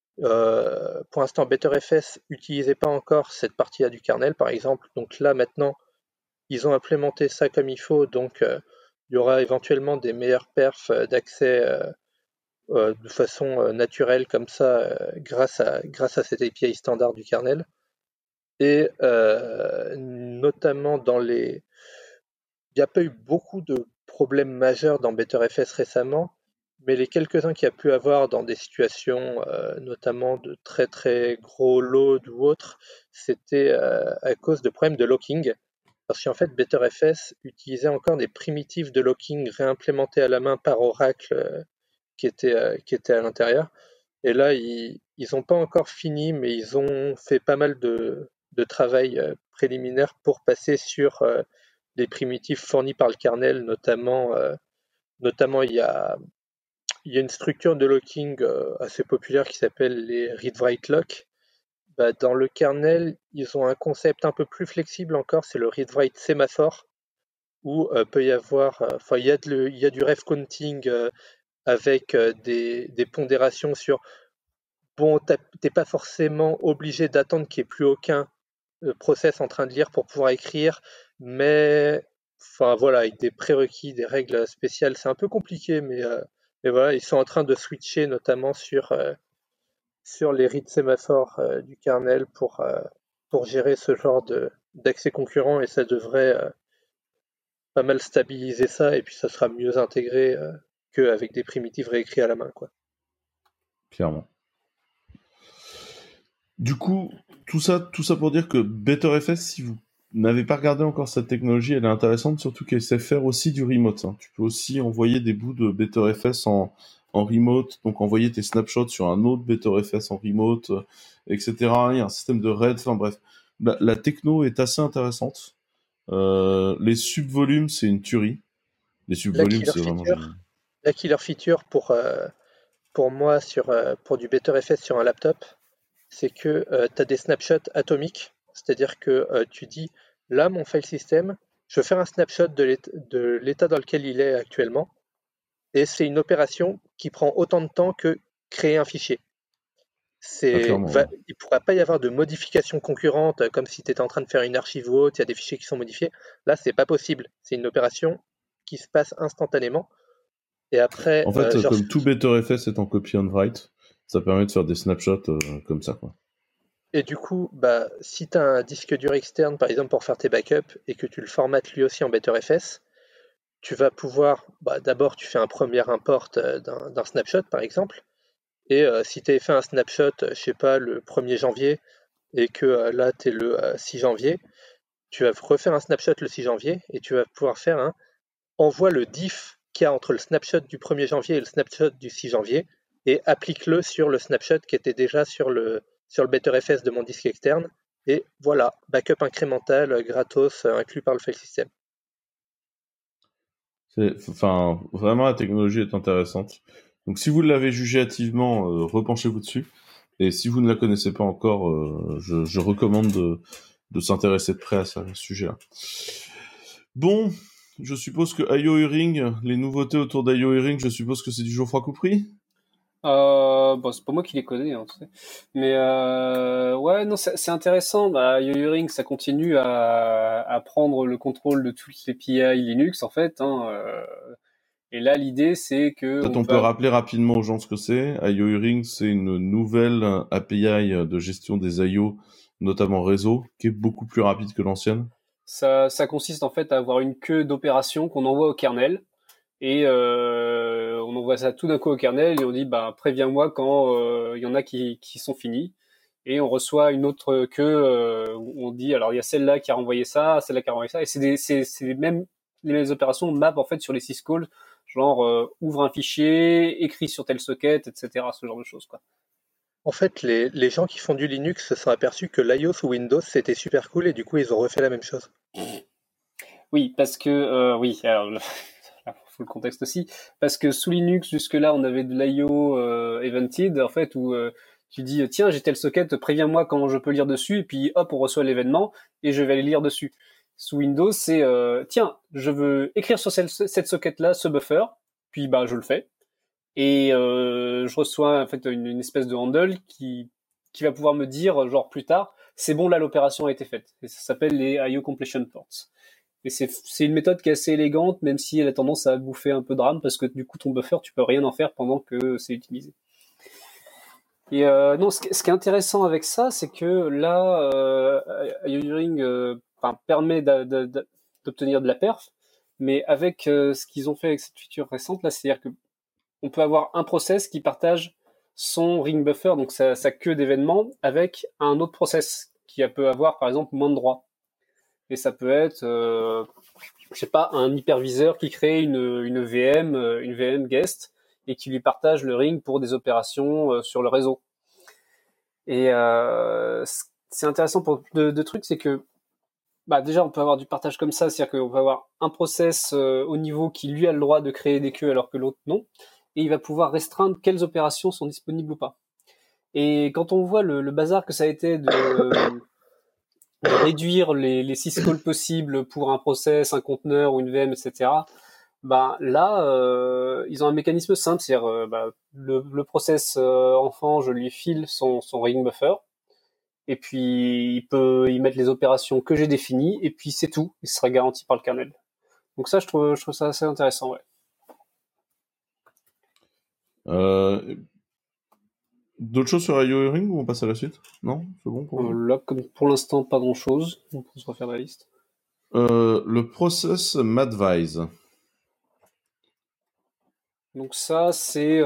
BetterFS n'utilisait pas encore cette partie-là du kernel, par exemple. Donc là, maintenant, ils ont implémenté ça comme il faut, donc il y aura éventuellement des meilleures perfs d'accès de façon naturelle comme ça, grâce à cette API standard du kernel. Et notamment il n'y a pas eu beaucoup de problèmes majeurs dans BetterFS récemment, mais les quelques-uns qu'il y a pu avoir dans des situations notamment de très très gros load ou autres, c'était à cause de problèmes de locking. Parce qu'en fait, BetterFS utilisait encore des primitives de locking réimplémentées à la main par Oracle qui étaient à l'intérieur. Et là, ils n'ont pas encore fini, mais ils ont fait pas mal de travail préliminaire pour passer sur les primitives fournies par le kernel, notamment il y a une structure de locking assez populaire qui s'appelle les read-write lock. Dans le kernel, ils ont un concept un peu plus flexible encore, c'est le read-write sémaphore, où peut y avoir, il y a du ref counting avec des pondérations sur bon, t'es pas forcément obligé d'attendre qu'il n'y ait plus aucun process en train de lire pour pouvoir écrire, mais voilà, avec des prérequis, des règles spéciales, c'est un peu compliqué, mais voilà, ils sont en train de switcher notamment sur les read sémaphores du kernel pour gérer ce genre d'accès concurrent, et ça devrait pas mal stabiliser ça, et puis ça sera mieux intégré qu'avec des primitives réécrits à la main, quoi. Clairement. Du coup, tout ça pour dire que BetterFS, si vous n'avez pas regardé encore cette technologie, elle est intéressante, surtout qu'elle sait faire aussi du remote. Hein. Tu peux aussi envoyer des bouts de BetterFS en remote, donc envoyer tes snapshots sur un autre BetterFS en remote, etc. Il y a un système de RAID, enfin bref. La techno est assez intéressante. Les subvolumes, c'est une tuerie. Les La subvolumes, killer c'est vraiment génial. feature, la killer feature pour moi pour du BetterFS sur un laptop, c'est que tu as des snapshots atomiques, c'est-à-dire que tu dis là, mon file system, je veux faire un snapshot de l'état dans lequel il est actuellement, et c'est une opération qui prend autant de temps que créer un fichier. Ah, clairement, ouais. Il ne pourra pas y avoir de modifications concurrentes, comme si tu étais en train de faire une archive ou autre, il y a des fichiers qui sont modifiés. Là, c'est pas possible. C'est une opération qui se passe instantanément. Et après, En fait, comme tout BetterFS est en copy on write, ça permet de faire des snapshots comme ça, quoi. et du coup, si tu as un disque dur externe, par exemple, pour faire tes backups, et que tu le formates lui aussi en BetterFS, tu vas pouvoir, d'abord, tu fais un premier import d'un snapshot, par exemple, et si tu avais fait un snapshot, je sais pas, le 1er janvier, et que là, tu es le 6 janvier, tu vas refaire un snapshot le 6 janvier, et tu vas pouvoir faire un envoie le diff qu'il y a entre le snapshot du 1er janvier et le snapshot du 6 janvier, et applique-le sur le snapshot qui était déjà sur le BetterFS de mon disque externe, et voilà, backup incrémental gratos inclus par le file system. Enfin, vraiment, la technologie est intéressante. Donc, si vous l'avez jugée hâtivement, repenchez-vous dessus. Et si vous ne la connaissez pas encore, je recommande de s'intéresser de près à ce sujet-là. Bon, je suppose que IO Hearing, les nouveautés autour d'IO Hearing, je suppose que c'est du Geoffroy Coupry. C'est pas moi qui les connais, hein, tu sais. Mais ouais, non, c'est intéressant. Yo-Yo-Ring, ça continue à prendre le contrôle de toutes les PI Linux, en fait. Hein, et là, l'idée, c'est que Peut-être on on peut peut. rappeler rapidement aux gens ce que c'est. IO Hearing, c'est une nouvelle API de gestion des IO, notamment réseau, qui est beaucoup plus rapide que l'ancienne. Ça consiste en fait à avoir une queue d'opérations qu'on envoie au kernel. Et on envoie ça tout d'un coup au kernel et on dit préviens-moi quand il y en a qui sont finis. Et on reçoit une autre queue où on dit alors il y a celle-là qui a renvoyé ça, celle-là qui a renvoyé ça. Et c'est les mêmes les mêmes opérations map en fait sur les syscalls, genre ouvre un fichier, écrit sur telle socket, etc. Ce genre de choses, quoi. En fait, les gens qui font du Linux se sont aperçus que l'iO sous Windows c'était super cool et du coup ils ont refait la même chose. Oui, parce que oui, alors faut le contexte aussi, parce que sous Linux jusque-là on avait de l'IO evented en fait où tu dis tiens j'ai telle socket, préviens-moi quand je peux lire dessus et puis hop on reçoit l'événement et je vais aller lire dessus. Sous Windows c'est tiens je veux écrire sur cette socket là ce buffer, puis bah je le fais et je reçois en fait une espèce de handle qui va pouvoir me dire genre plus tard c'est bon là l'opération a été faite et ça s'appelle les IO completion ports. Et c'est une méthode qui est assez élégante, même si elle a tendance à bouffer un peu de RAM, parce que du coup, ton buffer, tu peux rien en faire pendant que c'est utilisé. Et non, ce qui est intéressant avec ça, c'est que là, IORing permet d'obtenir de la perf, mais avec ce qu'ils ont fait avec cette feature récente, là, c'est-à-dire que on peut avoir un process qui partage son ring buffer, donc sa queue d'événements, avec un autre process qui peut avoir, par exemple, moins de droits. Et ça peut être, je sais pas, un hyperviseur qui crée une VM guest et qui lui partage le ring pour des opérations sur le réseau. Et c'est intéressant pour deux trucs, c'est que bah déjà on peut avoir du partage comme ça, c'est-à-dire qu'on peut avoir un process au niveau qui lui a le droit de créer des queues alors que l'autre non, et il va pouvoir restreindre quelles opérations sont disponibles ou pas. Et quand on voit le bazar que ça a été de réduire les syscalls possibles pour un process, un conteneur ou une VM, etc. Bah là, ils ont un mécanisme simple, c'est-à-dire le process enfant, je lui file son ring buffer, et puis il peut y mettre les opérations que j'ai définies, et puis c'est tout, il sera garanti par le kernel. Donc ça, je trouve ça assez intéressant, ouais. D'autres choses sur IORing ou on passe à la suite? Non, c'est bon pour vous? Là, comme pour l'instant, pas grand-chose, on peut se refaire la liste. Le process Madvise. Donc ça, c'est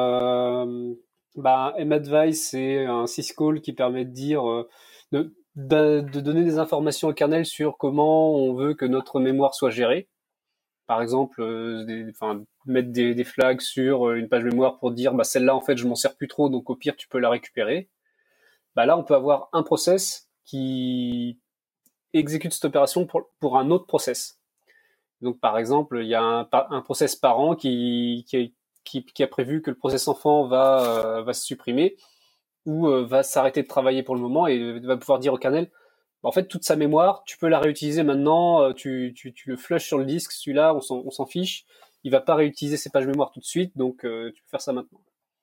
madvise, c'est un syscall qui permet de dire de donner des informations au kernel sur comment on veut que notre mémoire soit gérée. Par exemple, mettre des flags sur une page mémoire pour dire celle-là en fait je m'en sers plus trop, donc au pire tu peux la récupérer. Là on peut avoir un process qui exécute cette opération pour un autre process. Donc par exemple, il y a un process parent qui a prévu que le process enfant va se supprimer ou va s'arrêter de travailler pour le moment et va pouvoir dire au kernel en fait toute sa mémoire, tu peux la réutiliser maintenant, tu le flushes sur le disque, celui-là on s'en fiche, il va pas réutiliser ses pages mémoire tout de suite, donc tu peux faire ça maintenant.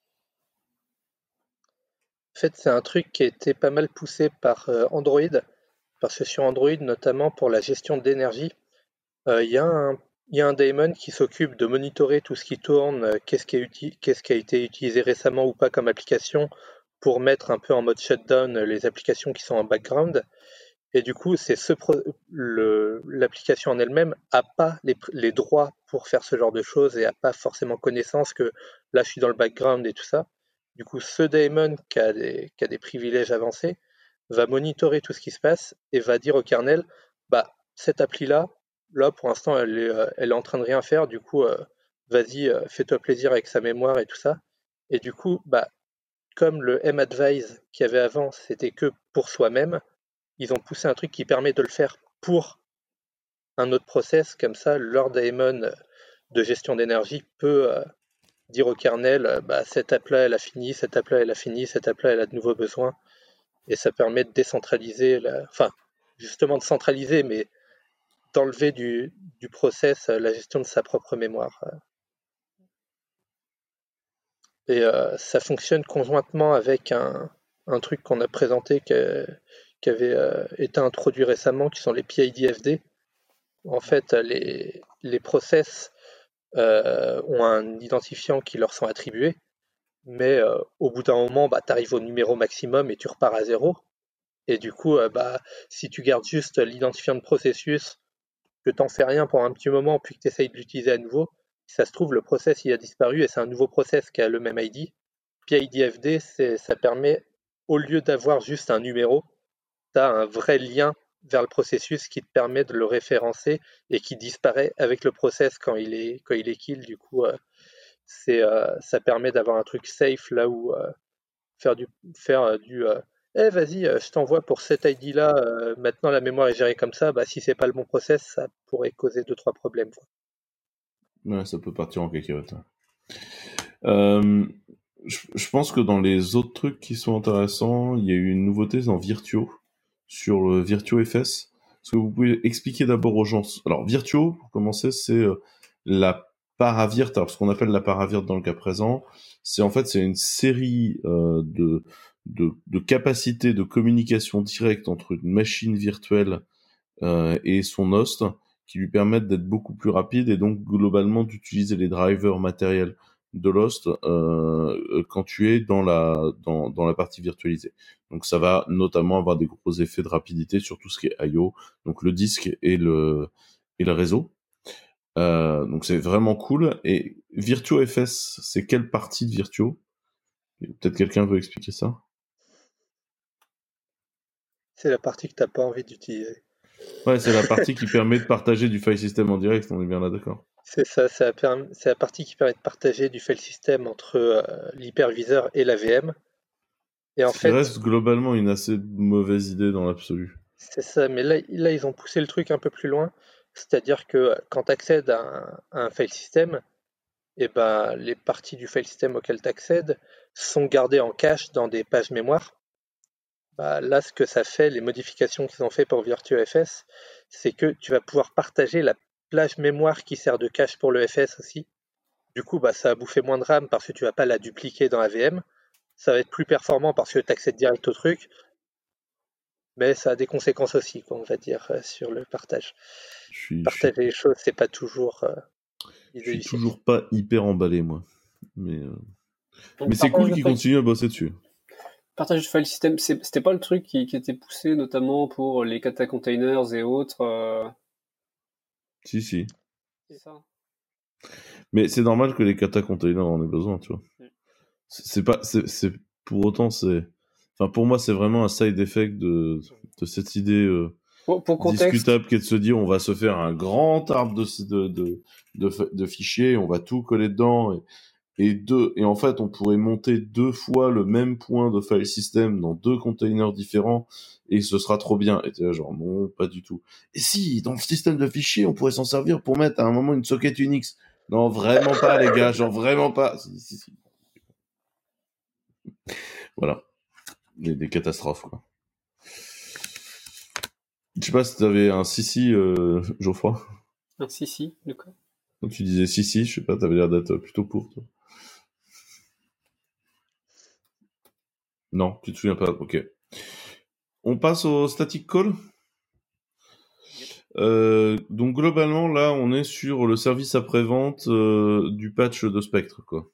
En fait, c'est un truc qui a été pas mal poussé par Android, parce que sur Android, notamment pour la gestion d'énergie, il y a un daemon qui s'occupe de monitorer tout ce qui tourne, qu'est-ce qui a été utilisé récemment ou pas comme application, pour mettre un peu en mode shutdown les applications qui sont en background. Et du coup, c'est l'application en elle-même n'a pas les droits pour faire ce genre de choses et n'a pas forcément connaissance que là, je suis dans le background et tout ça. Du coup, ce daemon qui a des privilèges avancés va monitorer tout ce qui se passe et va dire au kernel, cette appli-là, pour l'instant, elle est en train de rien faire. Du coup, vas-y, fais-toi plaisir avec sa mémoire et tout ça. Et du coup, comme le madvise qu'il y avait avant, c'était que pour soi-même, ils ont poussé un truc qui permet de le faire pour un autre process. Comme ça, leur daemon de gestion d'énergie peut dire au kernel, cette app-là, elle a fini, cette app-là, elle a fini, cette app-là, elle a de nouveaux besoins. Et ça permet de décentraliser, justement de centraliser, mais d'enlever du process la gestion de sa propre mémoire. Et ça fonctionne conjointement avec un truc qu'on a présenté qui avait été introduit récemment, qui sont les PIDFD. En fait, les process ont un identifiant qui leur sont attribués, mais au bout d'un moment, tu arrives au numéro maximum et tu repars à 0. Et du coup, si tu gardes juste l'identifiant de processus, que tu n'en fais rien pendant un petit moment, puis que tu essayes de l'utiliser à nouveau, si ça se trouve, le process il a disparu et c'est un nouveau process qui a le même ID. PIDFD, ça permet, au lieu d'avoir juste un numéro, tu as un vrai lien vers le processus qui te permet de le référencer et qui disparaît avec le process quand il est kill. Du coup, ça permet d'avoir un truc safe là où vas-y, je t'envoie pour cet ID là, maintenant la mémoire est gérée comme ça, si c'est pas le bon process, ça pourrait causer 2-3 problèmes, quoi. Ouais, ça peut partir en cacahuète. Je pense que dans les autres trucs qui sont intéressants, il y a eu une nouveauté dans Virtuo, sur le Virtuo FS. Est-ce que vous pouvez expliquer d'abord aux gens? Alors, Virtuo, pour commencer, c'est la paravirt. Alors, ce qu'on appelle la paravirt dans le cas présent, c'est une série de capacités de communication directe entre une machine virtuelle et son host, qui lui permettent d'être beaucoup plus rapide et donc globalement d'utiliser les drivers matériels de l'host quand tu es dans la partie virtualisée. Donc ça va notamment avoir des gros effets de rapidité sur tout ce qui est I/O, donc le disque et le réseau. Donc c'est vraiment cool. Et Virtuo FS, c'est quelle partie de Virtuo? Peut-être quelqu'un veut expliquer ça? C'est la partie que t'as pas envie d'utiliser. Ouais, c'est la partie qui permet de partager du file system en direct, on est bien là, d'accord. C'est ça, c'est la partie qui permet de partager du file system entre l'hyperviseur et la VM. Et en fait, reste globalement une assez mauvaise idée dans l'absolu. C'est ça, mais là, ils ont poussé le truc un peu plus loin. C'est-à-dire que quand tu accèdes à un file system, les parties du file system auxquelles tu accèdes sont gardées en cache dans des pages mémoire. Là, ce que ça fait, les modifications qu'ils ont fait pour VirtuoFS, c'est que tu vas pouvoir partager la plage mémoire qui sert de cache pour le FS aussi. Du coup, ça va bouffer moins de RAM parce que tu vas pas la dupliquer dans la VM. Ça va être plus performant parce que tu accèdes direct au truc. Mais ça a des conséquences aussi, on va dire, sur le partage. Partager les choses, c'est pas toujours je suis toujours pas hyper emballé, moi. Mais c'est cool qu'ils continuent à bosser dessus. Partage de file system, c'était pas le truc qui était poussé notamment pour les kata containers et autres Si. C'est ça. Mais c'est normal que les kata containers en aient besoin, tu vois. C'est pour autant, enfin, pour moi, c'est vraiment un side effect de cette idée pour discutable qui est de se dire on va se faire un grand arbre de fichiers, on va tout coller dedans et en fait on pourrait monter 2 fois le même point de file system dans 2 containers différents et ce sera trop bien. Et t'es là genre non, pas du tout. Et si dans le système de fichiers on pourrait s'en servir pour mettre à un moment une socket Unix? Non, vraiment pas les gars, genre vraiment pas. Si. Voilà. Des catastrophes, quoi. Je sais pas si t'avais un si, Geoffroy. Un si, de quoi? Donc tu disais si, je sais pas, t'avais l'air d'être plutôt pour, toi. Non, tu te souviens pas, ok. On passe au static call. Donc globalement, là, on est sur le service après-vente du patch de Spectre, quoi.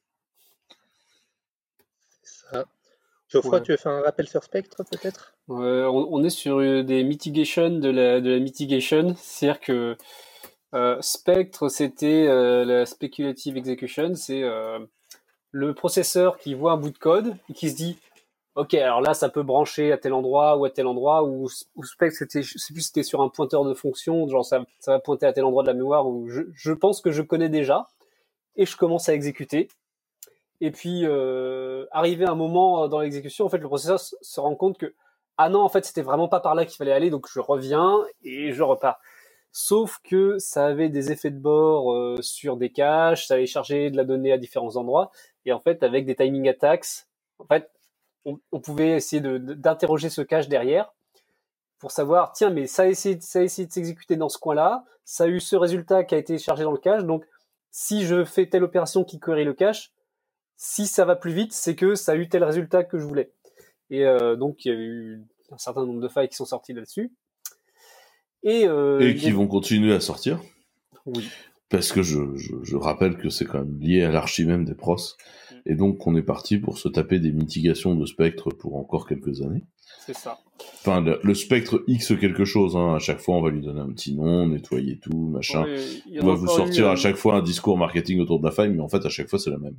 Ça. Geoffroy, tu veux faire un rappel sur Spectre, peut-être? On est sur des mitigations de la mitigation, c'est-à-dire que Spectre, c'était la speculative execution, c'est le processeur qui voit un bout de code et qui se dit ok, alors là ça peut brancher à tel endroit ou à tel endroit, ou Spectre c'était, je sais plus, c'était sur un pointeur de fonction, genre ça va pointer à tel endroit de la mémoire où je pense que je connais déjà, et je commence à exécuter. Et puis, arrivé à un moment dans l'exécution, en fait, le processeur se rend compte que ah non, en fait, c'était vraiment pas par là qu'il fallait aller, donc je reviens et je repars. Sauf que ça avait des effets de bord sur des caches, ça allait charger de la donnée à différents endroits, et en fait, avec des timing attacks, en fait, on pouvait essayer d'interroger ce cache derrière pour savoir, tiens, mais ça a essayé de s'exécuter dans ce coin-là, ça a eu ce résultat qui a été chargé dans le cache, donc si je fais telle opération qui query le cache, si ça va plus vite, c'est que ça a eu tel résultat que je voulais. Et donc, il y a eu un certain nombre de failles qui sont sorties là-dessus. Et qui vont continuer à sortir. Oui. Parce que je rappelle que c'est quand même lié à l'archi même des pros. Et donc, on est parti pour se taper des mitigations de Spectre pour encore quelques années. C'est ça. Enfin, le Spectre X quelque chose, hein. À chaque fois, on va lui donner un petit nom, nettoyer tout, machin. Oui, on va vous sortir à chaque fois un discours marketing autour de la faille, mais en fait, à chaque fois, c'est la même.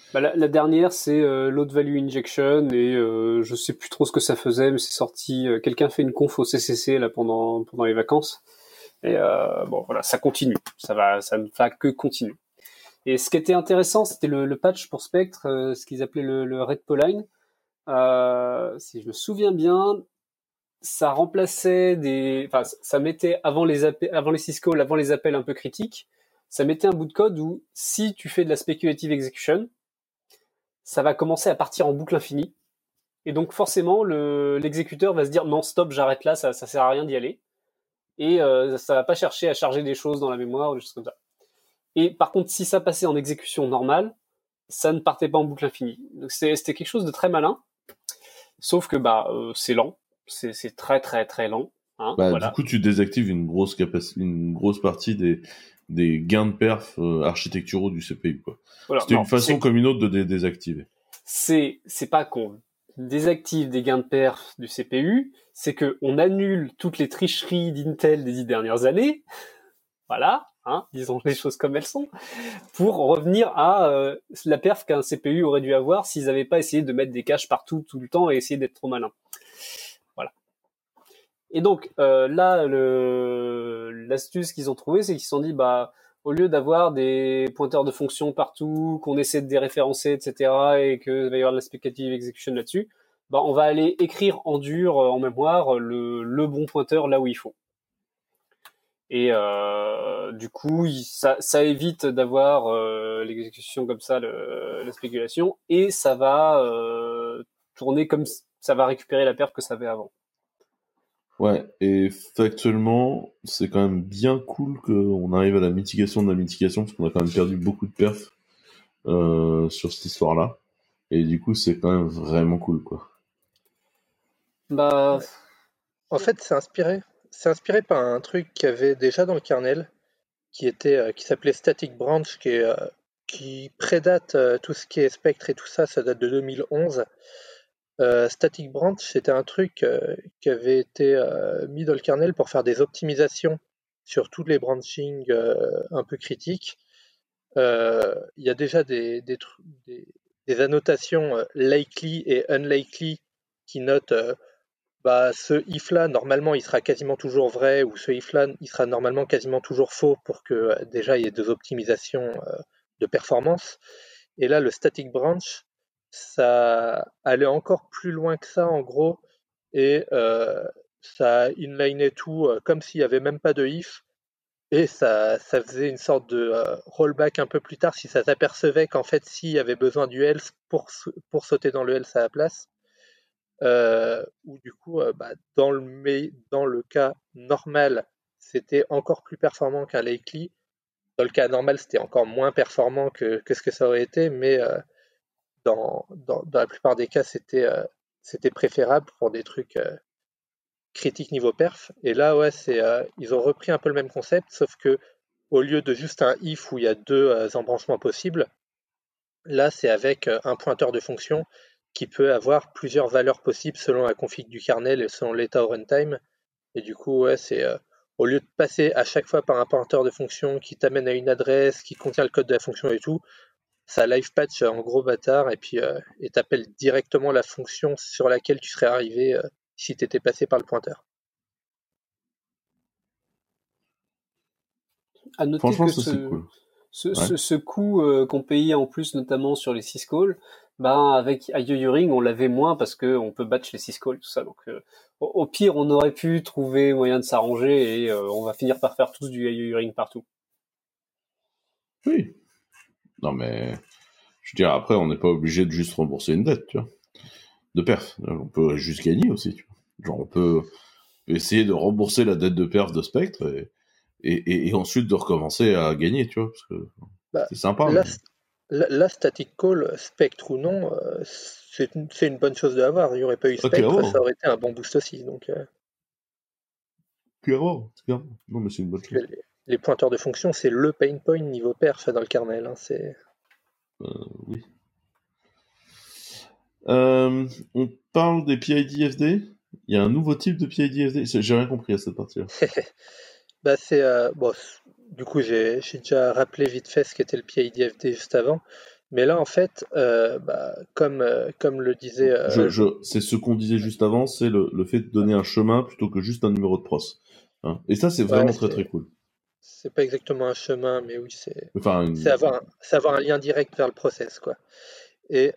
Bah, la dernière, c'est load value injection, et je sais plus trop ce que ça faisait, mais c'est sorti. Quelqu'un fait une conf au CCC là pendant les vacances, et bon voilà, ça continue, ça ne va que continuer. Et ce qui était intéressant, c'était le patch pour Spectre, ce qu'ils appelaient le Red Pauline. Si je me souviens bien, ça remplaçait enfin, ça mettait avant les syscalls, avant les appels un peu critiques, ça mettait un bout de code où si tu fais de la speculative execution, ça va commencer à partir en boucle infinie. Et donc forcément, l'exécuteur va se dire non, stop, j'arrête là, ça sert à rien d'y aller. Et ça va pas chercher à charger des choses dans la mémoire ou des choses comme ça. Et par contre, si ça passait en exécution normale, ça ne partait pas en boucle infinie. Donc c'était quelque chose de très malin. Sauf que c'est lent, c'est très très très lent. Hein, voilà. Du coup, tu désactives une grosse partie des gains de perf architecturaux du CPU, quoi. Voilà, c'était une façon comme une autre de désactiver. C'est pas qu'on désactive des gains de perf du CPU, c'est que on annule toutes les tricheries d'Intel des 10 dernières années. Voilà, hein, disons les choses comme elles sont, pour revenir à la perf qu'un CPU aurait dû avoir s'ils n'avaient pas essayé de mettre des caches partout tout le temps et essayer d'être trop malin. Voilà. Et donc là, l'astuce qu'ils ont trouvée, c'est qu'ils se sont dit, au lieu d'avoir des pointeurs de fonctions partout, qu'on essaie de déréférencer, etc., et qu'il va y avoir de la speculative execution là-dessus, on va aller écrire en dur, en mémoire, le bon pointeur là où il faut. Et du coup, ça évite d'avoir l'exécution comme ça, la spéculation, et ça va tourner comme ça va récupérer la perf que ça avait avant. Ouais, et factuellement, c'est quand même bien cool qu'on arrive à la mitigation de la mitigation, parce qu'on a quand même perdu beaucoup de perfs sur cette histoire-là. Et du coup, c'est quand même vraiment cool, quoi. En fait, c'est inspiré par un truc qu'il y avait déjà dans le kernel, qui s'appelait Static Branch, qui prédate tout ce qui est Spectre et tout ça, ça date de 2011. Static Branch, c'était un truc qui avait été mis dans le kernel pour faire des optimisations sur tous les branchings un peu critiques. Il y a déjà des annotations likely et unlikely qui notent ce if là, normalement, il sera quasiment toujours vrai, ou ce if là, il sera normalement quasiment toujours faux, pour que déjà il y ait des optimisations de performance. Et là, le static branch, ça allait encore plus loin que ça, en gros, et ça inlinait tout comme s'il n'y avait même pas de if, et ça faisait une sorte de rollback un peu plus tard si ça s'apercevait qu'en fait, s'il y avait besoin du else pour sauter dans le else à la place. Où du coup, dans le cas normal, c'était encore plus performant qu'un likely. Dans le cas normal, c'était encore moins performant que ce que ça aurait été, mais dans la plupart des cas, c'était préférable pour des trucs critiques niveau perf. Et là, ouais, ils ont repris un peu le même concept, sauf que au lieu de juste un if où il y a deux embranchements possibles, là, c'est avec un pointeur de fonction qui peut avoir plusieurs valeurs possibles selon la config du kernel et selon l'état au runtime. Et du coup, ouais, c'est au lieu de passer à chaque fois par un pointeur de fonction qui t'amène à une adresse, qui contient le code de la fonction et tout, ça live patch en gros bâtard, et puis t'appelles directement la fonction sur laquelle tu serais arrivé si t'étais passé par le pointeur. À noter Franchement, que ça c'est cool. ce coût qu'on payait en plus, notamment sur les syscalls, avec IOUring, on l'avait moins parce qu'on peut batch les syscalls, tout ça. Donc, au pire, on aurait pu trouver moyen de s'arranger, et on va finir par faire tous du IOUring partout. Oui. Non, mais je veux dire, après, on n'est pas obligé de juste rembourser une dette, tu vois, de perf. On peut juste gagner aussi, tu vois. Genre, on peut essayer de rembourser la dette de perf de Spectre et ensuite de recommencer à gagner, tu vois, parce que c'est sympa. Là, Static Call, Spectre ou non, c'est une bonne chose de avoir. Il n'y aurait pas eu Spectre, ça aurait été un bon boost aussi. Donc, clairement. Non, mais c'est une bonne chose. Les pointeurs de fonction, c'est le pain point niveau perf dans le kernel. Hein, oui. On parle des PID-FD. Il y a un nouveau type de PID-FD. J'ai rien compris à cette partie-là. Du coup, j'ai déjà rappelé vite fait ce qu'était le PID-FD juste avant. Mais là, en fait, comme le disait... C'est ce qu'on disait juste avant, c'est le fait de donner un chemin plutôt que juste un numéro de pros. Hein. Et ça, c'est ouais, vraiment très très cool. c'est pas exactement un chemin, mais oui, c'est Enfin, c'est avoir un lien direct vers le process, quoi. Et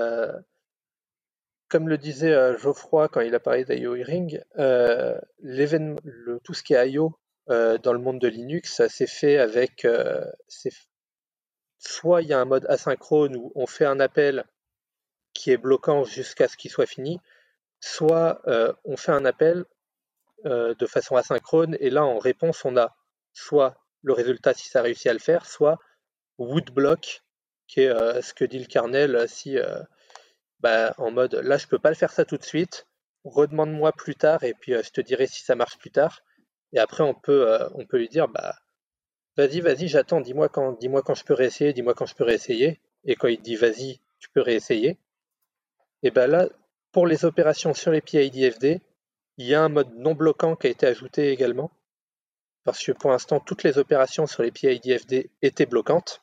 comme le disait Geoffroy quand il a parlé d'IO Hearing, tout ce qui est IO dans le monde de Linux, c'est fait avec... soit il y a un mode asynchrone où on fait un appel qui est bloquant jusqu'à ce qu'il soit fini, soit on fait un appel de façon asynchrone et là en réponse on a soit le résultat si ça réussit à le faire, soit woodblock qui est ce que dit le kernel si en mode là je peux pas le faire ça tout de suite, redemande-moi plus tard et puis je te dirai si ça marche plus tard. Et après on peut lui dire vas-y j'attends, dis-moi quand je peux réessayer, dis-moi quand je peux réessayer. Et quand il dit vas-y tu peux réessayer, et là pour les opérations sur les PIDFD, il y a un mode non bloquant qui a été ajouté également parce que pour l'instant toutes les opérations sur les PIDFD étaient bloquantes,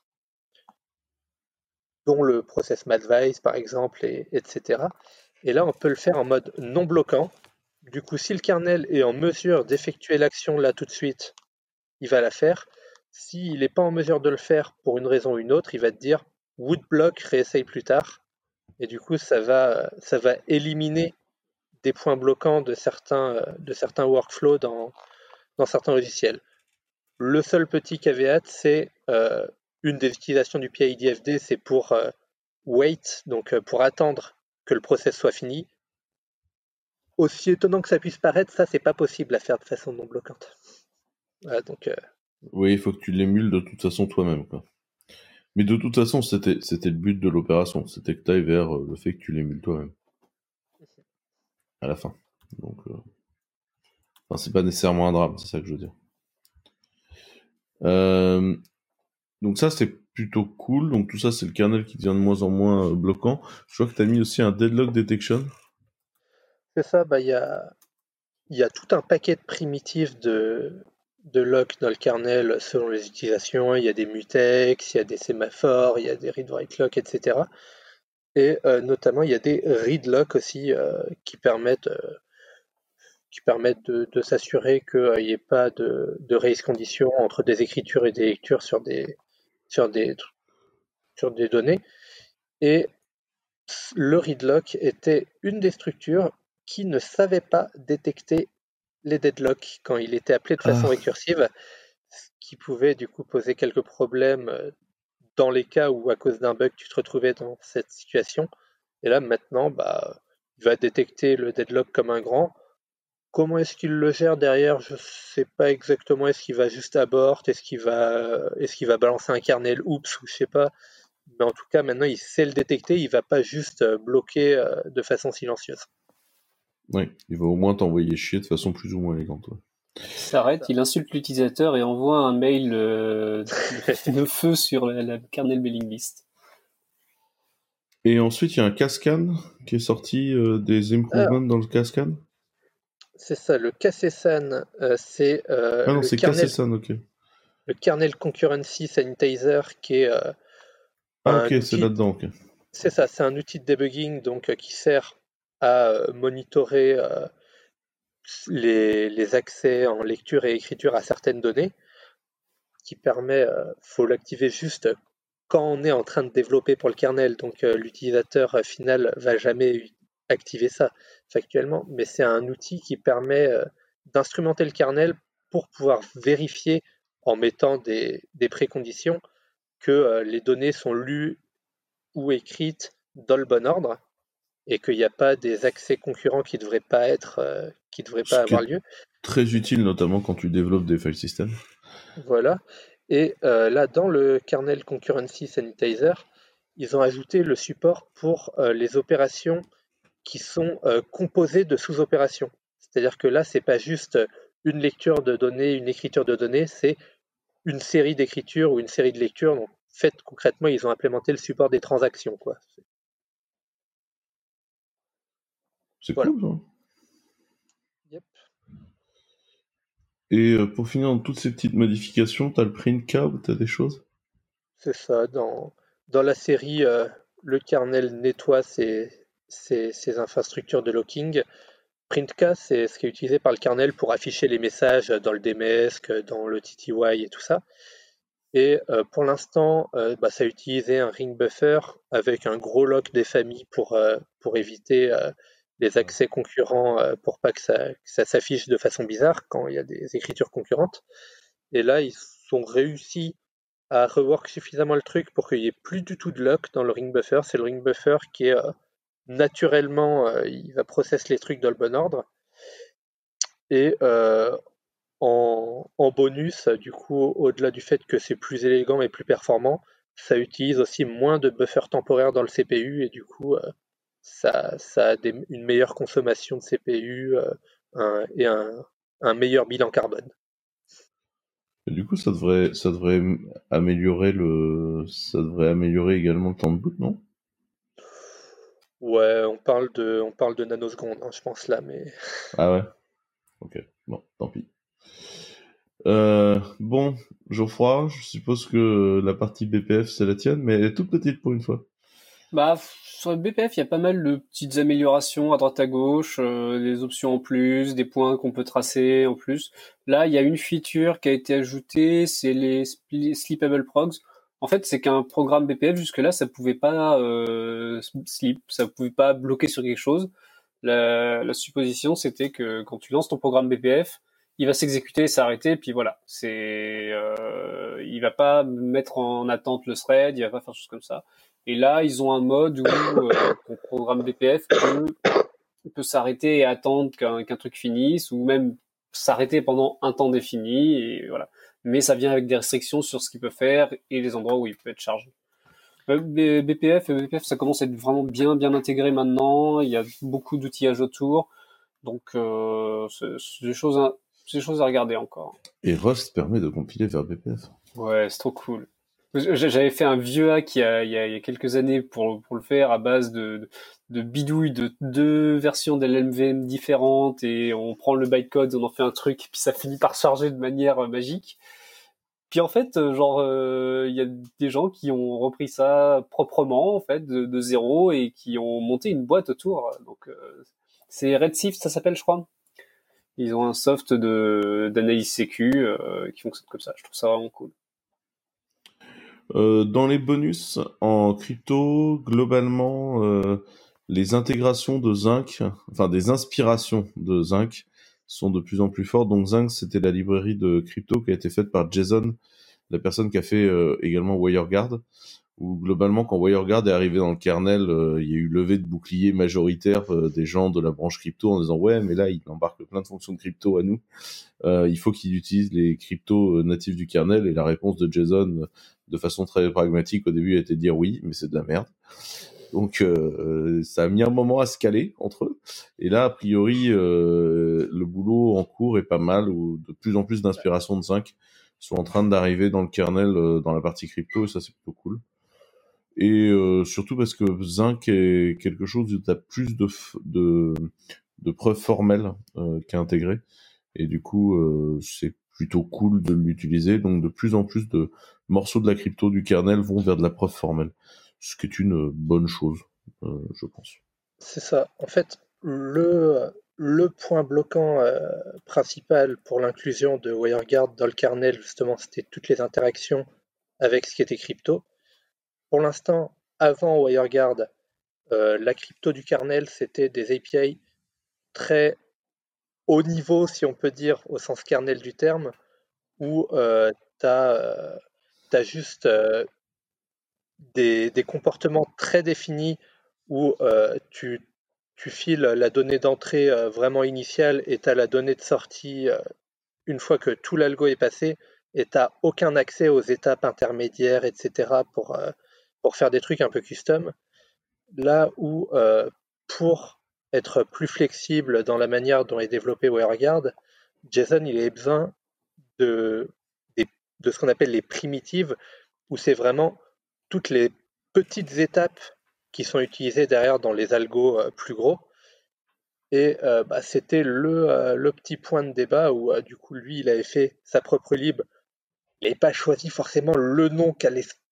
dont le process Madvice par exemple, etc. Et là, on peut le faire en mode non bloquant. Du coup, si le kernel est en mesure d'effectuer l'action là tout de suite, il va la faire. S'il n'est pas en mesure de le faire pour une raison ou une autre, il va te dire woodblock, réessaye plus tard. Et du coup, ça va éliminer des points bloquants de certains workflows dans certains logiciels. Le seul petit caveat, c'est une des utilisations du PIDFD, c'est pour wait, donc pour attendre que le process soit fini. Aussi étonnant que ça puisse paraître, ça c'est pas possible à faire de façon non bloquante. Voilà, donc oui, il faut que tu l'émules de toute façon toi-même, quoi. Mais de toute façon, c'était le but de l'opération, c'était que tu ailles vers le fait que tu l'émules toi-même. À la fin. Donc, enfin, c'est pas nécessairement un drame, c'est ça que je veux dire. Donc ça, c'est plutôt cool. Donc tout ça, c'est le kernel qui devient de moins en moins bloquant. Je vois que tu as mis aussi un deadlock detection. c'est ça, il y a tout un paquet de primitives de lock dans le kernel selon les utilisations. Il y a des mutex, il y a des sémaphores, il y a des read-write lock, etc. Et notamment, il y a des read lock aussi qui permettent de s'assurer qu'il n'y ait pas de race condition entre des écritures et des lectures sur des, sur des données. Et le readlock était une des structures qui ne savait pas détecter les deadlocks quand il était appelé de façon récursive, ce qui pouvait du coup poser quelques problèmes dans les cas où à cause d'un bug tu te retrouvais dans cette situation. Et là maintenant, il va détecter le deadlock comme un grand. Comment est-ce qu'il le gère derrière? Je sais pas exactement. Est-ce qu'il va juste abort? Est-ce qu'il va balancer un kernel oups ou je sais pas. Mais en tout cas, maintenant, il sait le détecter. Il va pas juste bloquer de façon silencieuse. Oui, il va au moins t'envoyer chier de façon plus ou moins élégante. Ouais. Il s'arrête, il insulte l'utilisateur et envoie un mail de feu sur la kernel mailing list. Et ensuite, il y a un Cascan qui est sorti, des improvements dans le Cascan. C'est ça, le KSSAN, c'est Ah non, c'est Cassan, ok. le kernel concurrency sanitizer qui est Ah un ok, c'est outil. là-dedans, ok. C'est ça, c'est un outil de debugging donc qui sert à monitorer les accès en lecture et écriture à certaines données, qui permet, faut l'activer juste quand on est en train de développer pour le kernel, donc l'utilisateur final va jamais activer ça factuellement, mais c'est un outil qui permet d'instrumenter le kernel pour pouvoir vérifier en mettant des préconditions que les données sont lues ou écrites dans le bon ordre et qu'il n'y a pas des accès concurrents qui ne devraient pas Ce qui avoir est lieu. très utile, notamment quand tu développes des file systems. Voilà. Et là, dans le kernel concurrency sanitizer, ils ont ajouté le support pour les opérations qui sont composées de sous-opérations. C'est-à-dire que là, c'est pas juste une lecture de données, une écriture de données, c'est une série d'écritures ou une série de lectures. Donc, en fait, concrètement, ils ont implémenté le support des transactions, quoi. C'est Voilà. cool, ça. Yep. Et pour finir, dans toutes ces petites modifications, t'as le print K ou t'as des choses? C'est ça. dans la série, le kernel nettoie ses infrastructures de locking. Printka, c'est ce qui est utilisé par le kernel pour afficher les messages dans le DMESC, dans le TTY et tout ça. Et pour l'instant, ça a utilisé un ring buffer avec un gros lock des familles pour éviter les accès concurrents, pour pas que ça s'affiche de façon bizarre quand il y a des écritures concurrentes. Et là, ils ont réussi à rework suffisamment le truc pour qu'il n'y ait plus du tout de lock dans le ring buffer. C'est le ring buffer qui est naturellement, il va process les trucs dans le bon ordre. Et en bonus, du coup, au-delà du fait que c'est plus élégant et plus performant, ça utilise aussi moins de buffer temporaire dans le CPU et du coup, ça a une meilleure consommation de CPU et un meilleur bilan carbone. Et du coup, ça devrait améliorer également le temps de boot, non? Ouais, on parle de nanosecondes, hein, je pense là, mais Ah ouais? Ok, bon, tant pis. Bon, Geoffroy, je suppose que la partie BPF c'est la tienne, mais elle est toute petite pour une fois. Bah, sur le BPF, il y a pas mal de petites améliorations à droite à gauche, des options en plus, des points qu'on peut tracer en plus. Là, il y a une feature qui a été ajoutée, c'est les sleepable progs. En fait, c'est qu'un programme BPF, jusque-là, ça pouvait pas sleep, ça pouvait pas bloquer sur quelque chose. La supposition, c'était que quand tu lances ton programme BPF, il va s'exécuter et s'arrêter, puis voilà. Il va pas mettre en attente le thread, il va pas faire des choses comme ça. Et là, ils ont un mode où ton programme BPF peut s'arrêter et attendre qu'un truc finisse, ou même s'arrêter pendant un temps défini, et voilà. Mais ça vient avec des restrictions sur ce qu'il peut faire et les endroits où il peut être chargé. BPF, ça commence à être vraiment bien intégré maintenant. Il y a beaucoup d'outillages autour, donc c'est des choses à regarder encore. Et Rust permet de compiler vers BPF. Ouais, c'est trop cool. J'avais fait un vieux hack il y a quelques années pour le faire à base de bidouilles de deux versions d'LLVM différentes, et on prend le bytecode, on en fait un truc, puis ça finit par charger de manière magique. Puis en fait, il y a des gens qui ont repris ça proprement, en fait, de zéro, et qui ont monté une boîte autour. Donc, c'est Redshift, ça s'appelle, je crois. Ils ont un soft d'analyse sécu qui fonctionne comme ça. Je trouve ça vraiment cool. Dans les bonus en crypto, globalement, les intégrations de Zinc, enfin des inspirations de Zinc, sont de plus en plus fortes. Donc Zinc, c'était la librairie de crypto qui a été faite par Jason, la personne qui a fait également WireGuard, où globalement, quand WireGuard est arrivé dans le kernel, il y a eu levée de bouclier majoritaire des gens de la branche crypto en disant ouais, mais là, il embarque plein de fonctions de crypto à nous. Il faut qu'il utilise les cryptos natifs du kernel, et la réponse de Jason, de façon très pragmatique au début, a été de dire oui, mais c'est de la merde. Donc ça a mis un moment à se caler entre eux. Et là, a priori, le boulot en cours est pas mal, où de plus en plus d'inspirations de Zinc sont en train d'arriver dans le kernel, dans la partie crypto, et ça c'est plutôt cool. Et surtout parce que Zinc est quelque chose où tu as plus de preuves formelles qu'à intégrer. Et du coup, c'est plutôt cool de l'utiliser. Donc de plus en plus de morceaux de la crypto du kernel vont vers de la preuve formelle, ce qui est une bonne chose, je pense. c'est ça. En fait, le point bloquant principal pour l'inclusion de WireGuard dans le kernel, justement, c'était toutes les interactions avec ce qui était crypto. Pour l'instant, avant WireGuard, la crypto du kernel, c'était des API très haut niveau, si on peut dire, au sens kernel du terme, où tu as juste des comportements très définis où tu files la donnée d'entrée vraiment initiale et tu as la donnée de sortie une fois que tout l'algo est passé, et tu n'as aucun accès aux étapes intermédiaires, etc. pour faire des trucs un peu custom. Là où, pour être plus flexible dans la manière dont est développé WireGuard, JSON il a besoin de ce qu'on appelle les primitives, où c'est vraiment toutes les petites étapes qui sont utilisées derrière dans les algos plus gros. Et c'était le petit point de débat où du coup lui il avait fait sa propre lib. Il n'avait pas choisi forcément le nom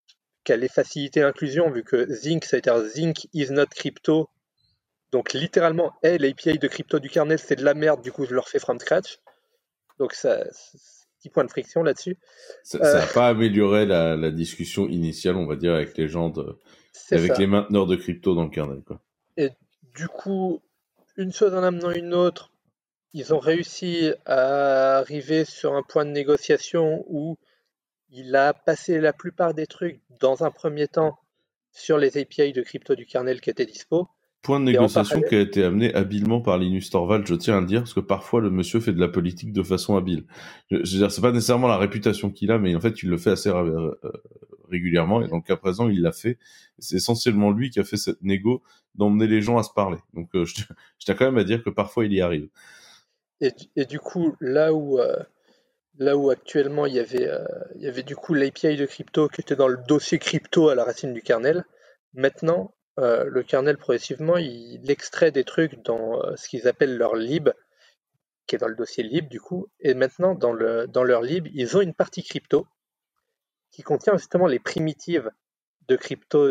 allait faciliter l'inclusion, vu que Zinc, ça a été un Zinc is not crypto. Donc littéralement, l'API de crypto du kernel, c'est de la merde, du coup je le refais from scratch. Donc ça, petit point de friction là-dessus. Ça n'a pas amélioré la discussion initiale, on va dire, avec les gens avec les mainteneurs de crypto dans le kernel, quoi. Et du coup, une chose en amenant une autre, ils ont réussi à arriver sur un point de négociation où il a passé la plupart des trucs dans un premier temps sur les API de crypto du kernel qui étaient dispo. Point de négociation qui a été amené habilement par Linus Torvalds, je tiens à le dire, parce que parfois le monsieur fait de la politique de façon habile. Je veux dire, c'est pas nécessairement la réputation qu'il a, mais en fait, il le fait assez régulièrement, et donc à présent, il l'a fait. C'est essentiellement lui qui a fait cette négo d'emmener les gens à se parler. Donc, je tiens quand même à dire que parfois, il y arrive. Et du coup, là où actuellement il y avait du coup l'API de crypto qui était dans le dossier crypto à la racine du kernel, maintenant, le kernel progressivement, il extrait des trucs dans ce qu'ils appellent leur lib, qui est dans le dossier lib du coup, et maintenant dans leur lib, ils ont une partie crypto qui contient justement les primitives de crypto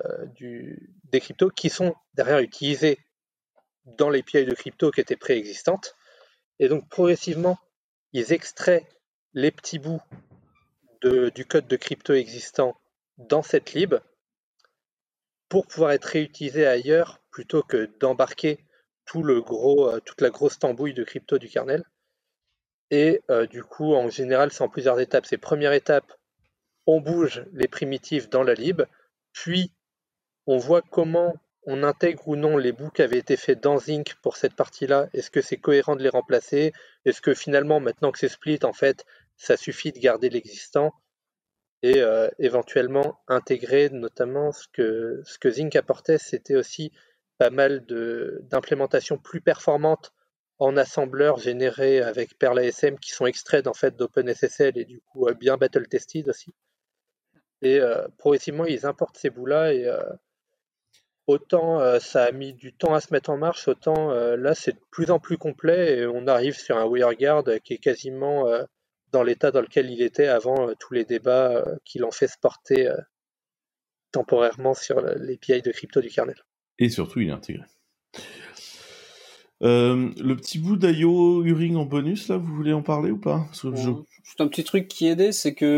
des cryptos qui sont derrière utilisées dans l'API de crypto qui était préexistante, et donc progressivement, ils extraient les petits bouts du code de crypto existant dans cette lib pour pouvoir être réutilisé ailleurs plutôt que d'embarquer toute la grosse tambouille de crypto du kernel. Et du coup, en général, c'est en plusieurs étapes. C'est première étape, on bouge les primitives dans la lib, puis on voit comment on intègre ou non les bouts qui avaient été faits dans Zinc pour cette partie-là. Est-ce que c'est cohérent de les remplacer? Est-ce que finalement, maintenant que c'est split, en fait, ça suffit de garder l'existant et éventuellement intégrer notamment ce que Zinc apportait, c'était aussi pas mal d'implémentations plus performantes en assembleurs générés avec Perl ASM qui sont extraits en fait d'OpenSSL et du coup bien battle tested aussi. Et progressivement, ils importent ces bouts-là et autant ça a mis du temps à se mettre en marche, autant là c'est de plus en plus complet et on arrive sur un WireGuard qui est quasiment dans l'état dans lequel il était avant tous les débats qui l'ont fait se porter temporairement sur l'API de crypto du kernel. Et surtout, il est intégré. Le petit bout d'IO Uring en bonus, là, vous voulez en parler ou pas? C'est un petit truc qui aidait, c'est que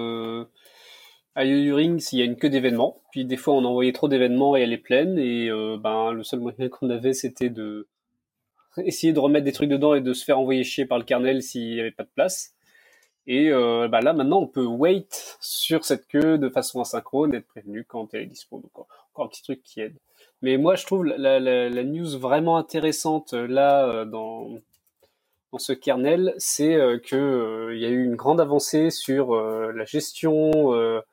IO Uring, il y a une queue d'événements, puis des fois on envoyait trop d'événements et elle est pleine, et le seul moyen qu'on avait, c'était de essayer de remettre des trucs dedans et de se faire envoyer chier par le kernel s'il n'y avait pas de place. Et là, maintenant, on peut wait sur cette queue de façon asynchrone, être prévenu quand elle est dispo. Donc, encore un petit truc qui aide. Mais moi, je trouve la news vraiment intéressante là dans ce kernel, c'est que il y a eu une grande avancée sur la gestion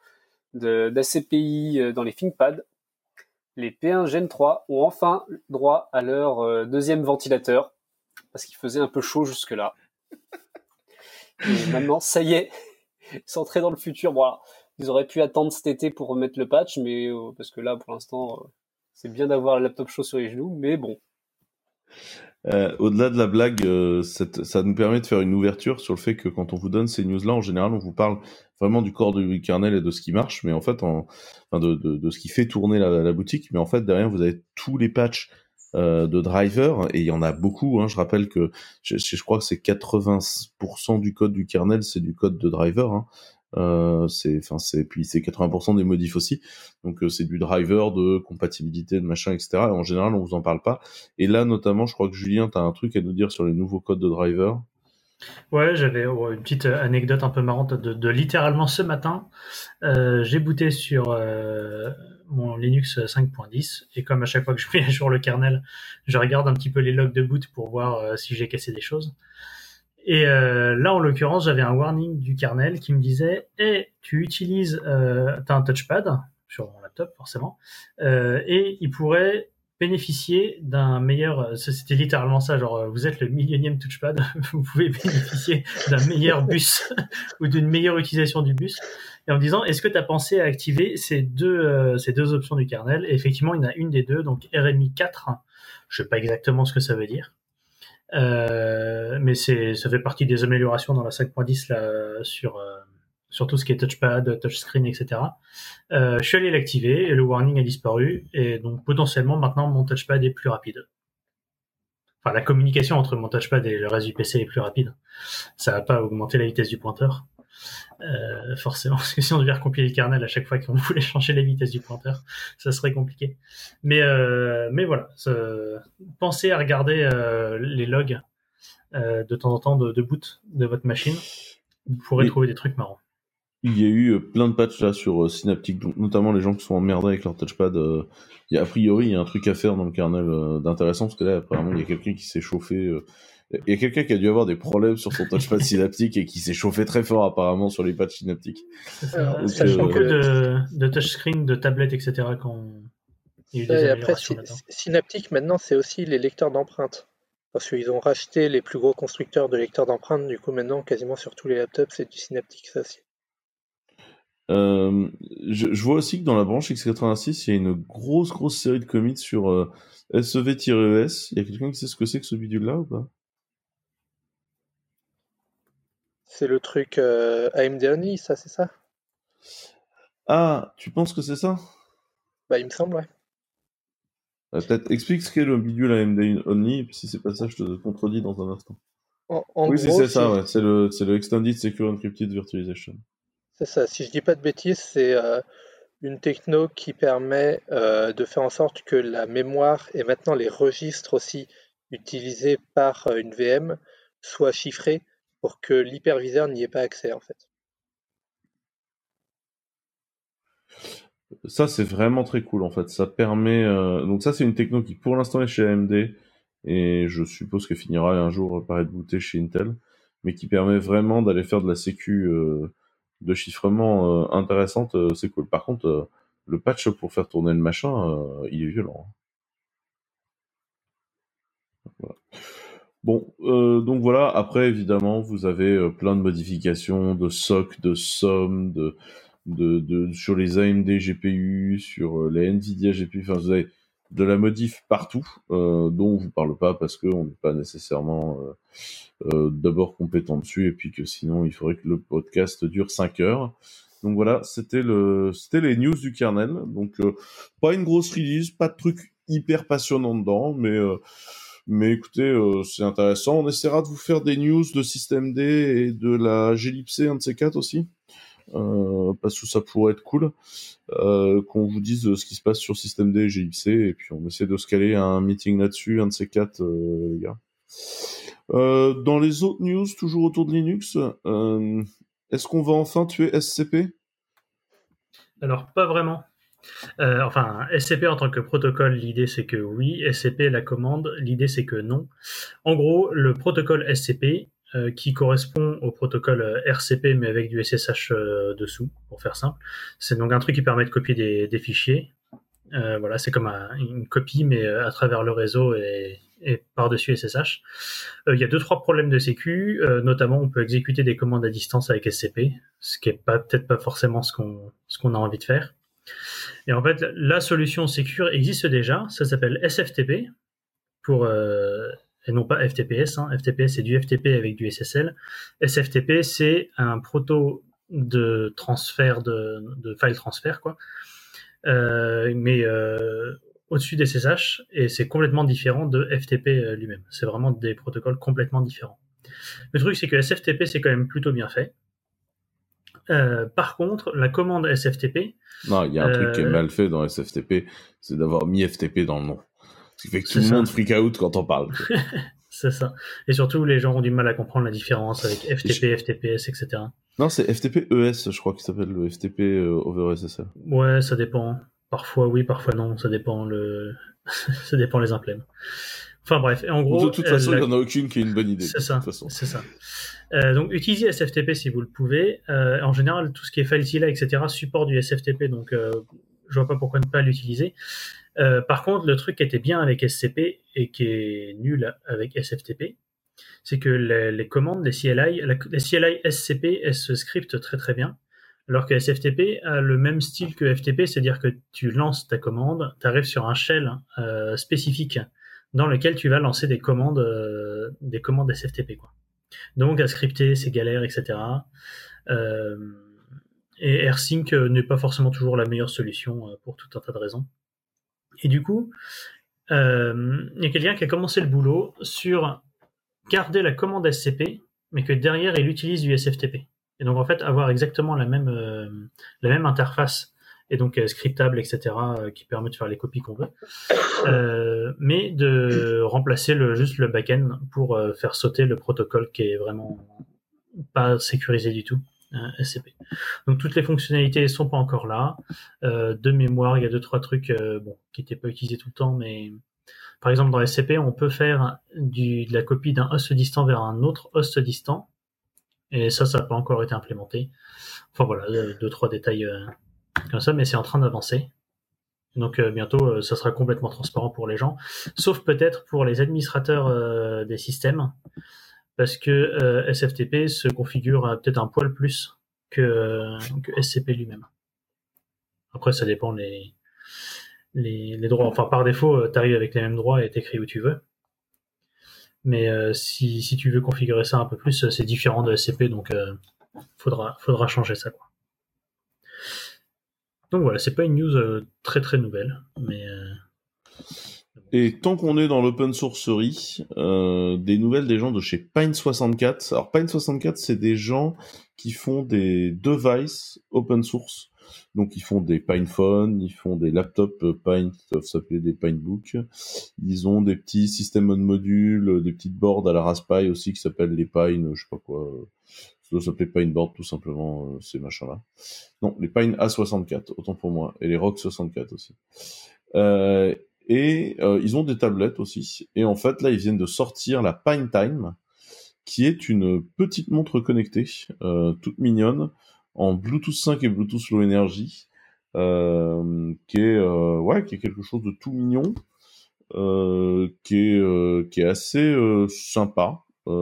d'ACPI dans les ThinkPad. Les P1 Gen 3 ont enfin droit à leur deuxième ventilateur, parce qu'il faisait un peu chaud jusque-là. Et maintenant, ça y est, ils sont entrés dans le futur. Bon, alors, ils auraient pu attendre cet été pour remettre le patch, mais parce que là, pour l'instant, c'est bien d'avoir le laptop chaud sur les genoux, mais bon. Au-delà de la blague, ça nous permet de faire une ouverture sur le fait que quand on vous donne ces news-là, en général, on vous parle vraiment du corps du kernel et de ce qui marche, mais en fait, de ce qui fait tourner la boutique. Mais en fait, derrière, vous avez tous les patchs de drivers, et il y en a beaucoup. Hein. Je rappelle que je crois que c'est 80% du code du kernel, c'est du code de driver. Hein. Puis c'est 80% des modifs aussi. Donc c'est du driver, de compatibilité, de machin, etc. Et en général, on vous en parle pas. Et là, notamment, je crois que Julien, t'as un truc à nous dire sur les nouveaux codes de driver. Ouais, j'avais une petite anecdote un peu marrante de littéralement ce matin. J'ai booté sur mon Linux 5.10 et comme à chaque fois que je mets à jour le kernel, je regarde un petit peu les logs de boot pour voir si j'ai cassé des choses. Et là, en l'occurrence, j'avais un warning du kernel qui me disait hey, tu utilises, t'as un touchpad sur mon laptop forcément, et il pourrait bénéficier d'un meilleur, c'était littéralement ça, genre vous êtes le millionième touchpad, vous pouvez bénéficier d'un meilleur bus ou d'une meilleure utilisation du bus. Et en me disant, est-ce que tu as pensé à activer ces deux options du kernel? Et effectivement, il y en a une des deux, donc RMI 4. Je sais pas exactement ce que ça veut dire. Mais ça fait partie des améliorations dans la 5.10 là, sur sur tout ce qui est touchpad, touchscreen, etc. Je suis allé l'activer et le warning a disparu. Et donc potentiellement maintenant mon touchpad est plus rapide. Enfin, la communication entre mon touchpad et le reste du PC est plus rapide. Ça va pas augmenter la vitesse du pointeur. Forcément, parce que si on devait recompiler le kernel à chaque fois qu'on voulait changer la vitesse du pointeur, ça serait compliqué. Mais voilà, pensez à regarder les logs de temps en temps de boot de votre machine. Vous pourrez trouver des trucs marrants. Il y a eu plein de patchs là sur Synaptic, donc, notamment les gens qui sont emmerdés avec leur touchpad. A priori, il y a un truc à faire dans le kernel d'intéressant, parce que là, apparemment, il y a quelqu'un qui s'est chauffé. Il y a quelqu'un qui a dû avoir des problèmes sur son touchpad Synaptic et qui s'est chauffé très fort apparemment sur les patchs Synaptic. Sachant que de touchscreen, de tablette, etc. quand il y a eu des améliorations là-dedans. Synaptic, maintenant, c'est aussi les lecteurs d'empreintes. Parce qu'ils ont racheté les plus gros constructeurs de lecteurs d'empreintes, du coup maintenant, quasiment sur tous les laptops, c'est du Synaptic, ça aussi. Je vois aussi que dans la branche x86, il y a une grosse série de commits sur SEV-ES. Il y a quelqu'un qui sait ce que c'est que ce bidule-là ou pas? C'est le truc AMD Only, ça, c'est ça? Ah, tu penses que c'est ça? Bah, il me semble, ouais. Peut-être explique ce qu'est le bidule AMD Only, et puis si c'est pas ça, je te contredis dans un instant. En oui, gros, c'est ça, ouais. C'est le Extended Secure Encrypted Virtualization. C'est ça, si je dis pas de bêtises, c'est une techno qui permet de faire en sorte que la mémoire et maintenant les registres aussi utilisés par une VM soient chiffrés pour que l'hyperviseur n'y ait pas accès en fait. Ça, c'est vraiment très cool en fait. Ça permet. Donc, ça, c'est une techno qui pour l'instant est chez AMD et je suppose qu'elle finira un jour par être bootée chez Intel, mais qui permet vraiment d'aller faire de la sécu de chiffrement intéressante. C'est cool. Par contre, le patch pour faire tourner le machin, il est violent. Voilà. Bon, donc voilà. Après, évidemment, vous avez plein de modifications de SOC, de SOM, sur les AMD GPU, sur les Nvidia GPU. Enfin, vous avez de la modif partout, dont on vous parle pas parce qu'on n'est pas nécessairement d'abord compétent dessus, et puis que sinon, il faudrait que le podcast dure 5 heures. Donc voilà, c'était les news du kernel. Donc pas une grosse release, pas de truc hyper passionnant dedans, mais écoutez, c'est intéressant. On essaiera de vous faire des news de systemd et de la glibc, un de ces quatre aussi, parce que ça pourrait être cool qu'on vous dise ce qui se passe sur systemd et glibc, et puis on essaie de se caler un meeting là-dessus, un de ces quatre, les gars. Dans les autres news, toujours autour de Linux, est-ce qu'on va enfin tuer SCP? Alors, pas vraiment. Enfin, SCP en tant que protocole, l'idée c'est que oui. SCP, la commande, l'idée c'est que non. En gros, le protocole SCP, qui correspond au protocole RCP, mais avec du SSH dessous, pour faire simple, c'est donc un truc qui permet de copier des fichiers. Voilà, c'est comme une copie, mais à travers le réseau et par-dessus SSH. Il y a 2-3 problèmes de sécu, notamment on peut exécuter des commandes à distance avec SCP, ce qui est peut-être pas forcément ce qu'on a envie de faire. Et en fait, la solution sécure existe déjà, ça s'appelle SFTP, et non pas FTPS. FTPS, c'est du FTP avec du SSL. SFTP, c'est un proto de transfert, de file transfert, quoi. Mais au-dessus des SSH, et c'est complètement différent de FTP lui-même. C'est vraiment des protocoles complètement différents. Le truc, c'est que SFTP, c'est quand même plutôt bien fait. Par contre, la commande SFTP... Non, il y a un truc qui est mal fait dans SFTP, c'est d'avoir mis FTP dans le nom. Ce qui fait que tout le monde freak out quand on parle. C'est ça. Et surtout, les gens ont du mal à comprendre la différence avec FTP, FTPS, etc. Non, c'est FTP-ES, je crois qu'il s'appelle le FTP over SSL. Ouais, ça dépend. Parfois oui, parfois non. Ça dépend ça dépend les implèmes. Enfin bref, et en gros... De toute façon, il n'y en a aucune qui est une bonne idée. C'est ça, c'est ça. Donc utilisez SFTP si vous le pouvez. En général, tout ce qui est FileZilla, etc. supporte du SFTP, donc je vois pas pourquoi ne pas l'utiliser. Par contre, le truc qui était bien avec SCP et qui est nul avec SFTP, c'est que les commandes, les CLI SCP, elles se scriptent très très bien, alors que SFTP a le même style que FTP, c'est-à-dire que tu lances ta commande, tu arrives sur un shell spécifique dans lequel tu vas lancer des commandes SFTP, quoi. Donc à scripter, c'est galère, etc. Et AirSync n'est pas forcément toujours la meilleure solution pour tout un tas de raisons. Et du coup, il y a quelqu'un qui a commencé le boulot sur garder la commande SCP, mais que derrière, il utilise du SFTP. Et donc, en fait, avoir exactement la même interface, et donc scriptable, etc., qui permet de faire les copies qu'on veut, mais de remplacer juste le back-end pour faire sauter le protocole qui est vraiment pas sécurisé du tout, SCP. Donc, toutes les fonctionnalités sont pas encore là. De mémoire, il y a 2-3 trucs qui n'étaient pas utilisés tout le temps, mais par exemple, dans SCP, on peut faire de la copie d'un host distant vers un autre host distant. Et ça n'a pas encore été implémenté. Enfin voilà, 2-3 détails comme ça, mais c'est en train d'avancer. Donc bientôt, ça sera complètement transparent pour les gens. Sauf peut-être pour les administrateurs des systèmes, parce que SFTP se configure peut-être un poil plus que SCP lui-même. Après, ça dépend les droits. Enfin, par défaut, tu arrives avec les mêmes droits et t'écris où tu veux. Mais si tu veux configurer ça un peu plus, c'est différent de SCP, donc faudra changer ça, quoi. Donc voilà, c'est pas une news très très nouvelle, mais Et tant qu'on est dans l'open sourcerie, des nouvelles des gens de chez Pine64. Alors Pine64, c'est des gens qui font des devices open source. Donc ils font des PinePhone, ils font des laptops Pine qui doivent s'appeler des PineBook. Ils ont des petits systèmes on module, des petites boards à la Raspberry aussi qui s'appellent les Pine, je sais pas quoi. Ça doit s'appeler Pineboard tout simplement, ces machins-là. Non, les Pine A64, autant pour moi, et les Rock 64 aussi. Ils ont des tablettes aussi. Et en fait, là, ils viennent de sortir la Pine Time, qui est une petite montre connectée, toute mignonne, en Bluetooth 5 et Bluetooth Low Energy, qui est quelque chose de tout mignon, qui est assez sympa.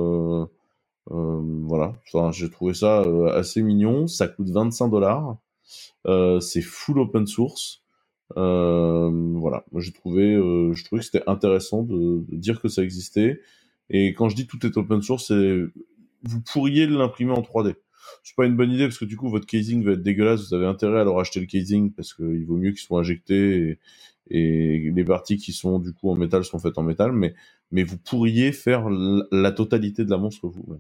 Voilà, enfin, j'ai trouvé ça assez mignon. Ça coûte $25. C'est full open source. Voilà, moi je trouvais que c'était intéressant de dire que ça existait. Et quand je dis tout est open source, vous pourriez l'imprimer en 3D. C'est pas une bonne idée parce que du coup votre casing va être dégueulasse. Vous avez intérêt à leur acheter le casing parce qu'il vaut mieux qu'ils soient injectés et les parties qui sont du coup en métal sont faites en métal. Mais vous pourriez faire la totalité de la monstre vous-même.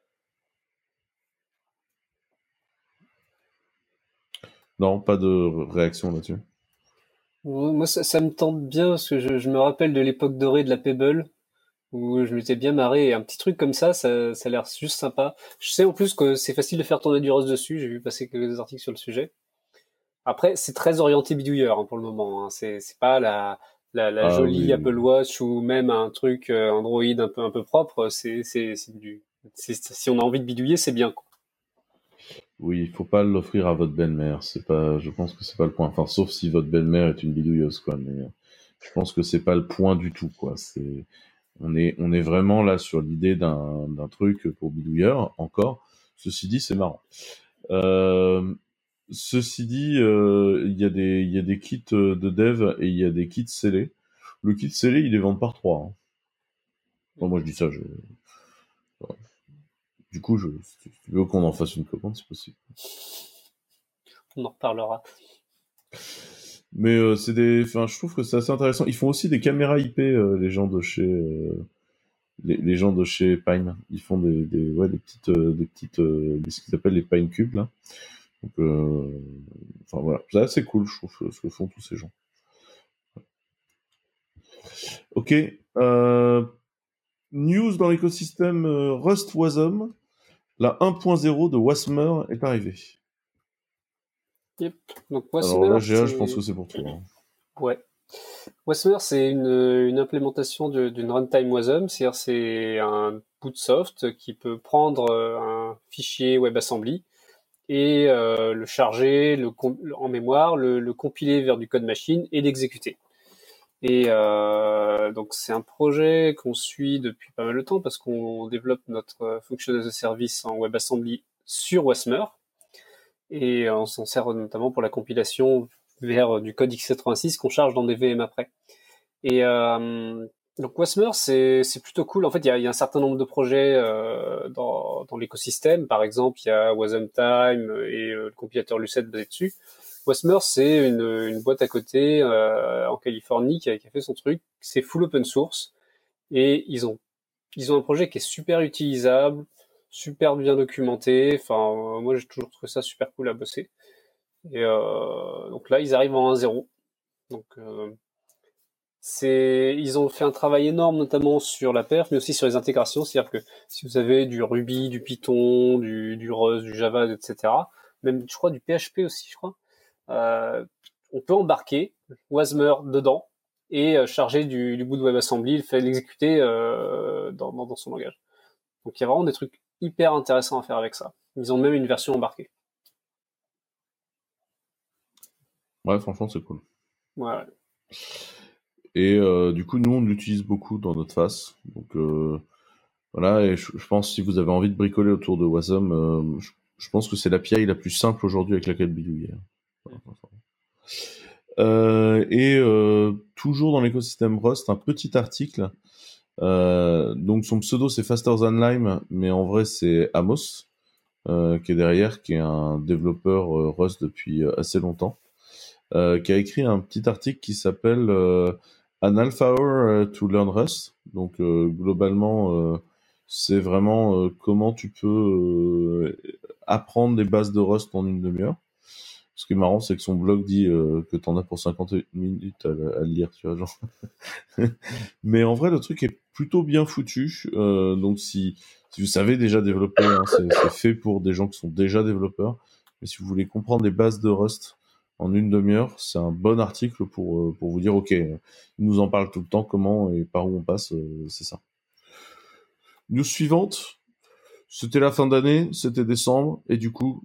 Non, pas de réaction là-dessus. Moi, ça me tente bien parce que je me rappelle de l'époque dorée de la Pebble où je m'étais bien marré. Et un petit truc comme ça a l'air juste sympa. Je sais en plus que c'est facile de faire tourner du Rust dessus. J'ai vu passer quelques articles sur le sujet. Après, c'est très orienté bidouilleur pour le moment. C'est pas la Ah jolie oui, Apple Watch ou même un truc Android un peu propre. Si on a envie de bidouiller, c'est bien, quoi. oui, il faut pas l'offrir à votre belle-mère. C'est pas, je pense que c'est pas le point. Enfin, sauf si votre belle-mère est une bidouilleuse, quoi. Mais je pense que c'est pas le point du tout, quoi. On est vraiment là sur l'idée d'un truc pour bidouilleur. Encore. Ceci dit, c'est marrant. Euh, Ceci dit, il y a des kits de dev et il y a des kits scellés. Le kit scellé, il est vendu par 3. Hein. Enfin, moi, je dis ça. Du coup, si tu veux qu'on en fasse une commande, c'est possible. On en reparlera. Mais enfin, je trouve que c'est assez intéressant. Ils font aussi des caméras IP, les gens de chez les gens de chez Pine. Ils font des petites, ce qu'ils appellent les Pine Cubes là. Donc, enfin voilà, c'est assez cool, je trouve, ce que font tous ces gens. Ok. News dans l'écosystème Rust Wasm. La 1.0 de Wasmer est arrivée. Yep. Donc Alors là, Wasmer, GA, je pense que c'est pour toi. Hein. Ouais. Wasmer, c'est une implémentation d'une runtime Wasm, c'est-à-dire c'est un bout de soft qui peut prendre un fichier WebAssembly et le charger en mémoire, le compiler vers du code machine et l'exécuter. Et donc c'est un projet qu'on suit depuis pas mal de temps parce qu'on développe notre function as a service en WebAssembly sur Wasmer et on s'en sert notamment pour la compilation vers du code x86 qu'on charge dans des VM après. Et Donc Wasmer, c'est plutôt cool. En fait, il y a un certain nombre de projets dans l'écosystème. Par exemple, il y a Wasm Time et le compilateur Lucet basé dessus. Wasmer, c'est une boîte à côté en Californie qui a fait son truc. C'est full open source et ils ont un projet qui est super utilisable, super bien documenté. Enfin, moi j'ai toujours trouvé ça super cool à bosser. Et donc là, ils arrivent en 1.0. Donc ils ont fait un travail énorme, notamment sur la perf, mais aussi sur les intégrations. C'est-à-dire que si vous avez du Ruby, du Python, du Rust, du Java, etc., même, je crois, du PHP aussi, je crois, on peut embarquer Wasmer dedans et charger du bout de WebAssembly, l'exécuter dans son langage. Donc il y a vraiment des trucs hyper intéressants à faire avec ça. Ils ont même une version embarquée. Ouais, franchement, c'est cool. Ouais. Et du coup, nous, on l'utilise beaucoup dans notre face. Donc voilà, et je pense que si vous avez envie de bricoler autour de Wasm, je pense que c'est l'API la plus simple aujourd'hui avec laquelle bidouiller. Toujours dans l'écosystème Rust, un petit article. Donc son pseudo c'est Faster Than Lime, mais en vrai c'est Amos qui est derrière, qui est un développeur Rust depuis assez longtemps, qui a écrit un petit article qui s'appelle An Alpha Hour to Learn Rust. Donc globalement, c'est vraiment comment tu peux apprendre les bases de Rust en une demi-heure. Ce qui est marrant, c'est que son blog dit que t'en as pour 50 minutes à le lire, tu vois, genre. Mais en vrai, le truc est plutôt bien foutu. Donc si vous savez déjà développer, hein, c'est fait pour des gens qui sont déjà développeurs. Mais si vous voulez comprendre les bases de Rust en une demi-heure, c'est un bon article pour vous dire, ok, il nous en parle tout le temps, comment et par où on passe, c'est ça. News suivante, c'était la fin d'année, c'était décembre, et du coup,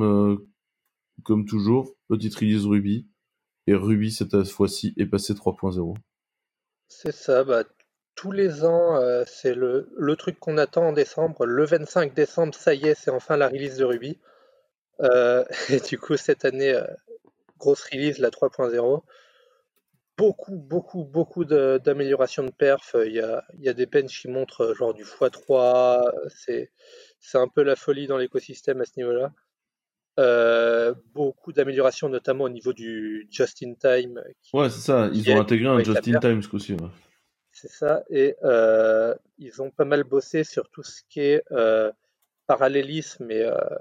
comme toujours, petite release Ruby. Et Ruby, cette fois-ci, est passé 3.0. C'est ça, bah, tous les ans, c'est le truc qu'on attend en décembre. Le 25 décembre, ça y est, c'est enfin la release de Ruby. Et du coup, cette année, grosse release, la 3.0. Beaucoup d'améliorations de perf. Il y a des benches qui montrent genre du x3. C'est un peu la folie dans l'écosystème à ce niveau-là. Beaucoup d'améliorations, notamment au niveau du just-in-time Ouais, c'est ça. qui Ils ont aide intégré un avec la perf. just-in-time ce coup-ci. Ouais. C'est ça. Et ils ont pas mal bossé sur tout ce qui est parallélisme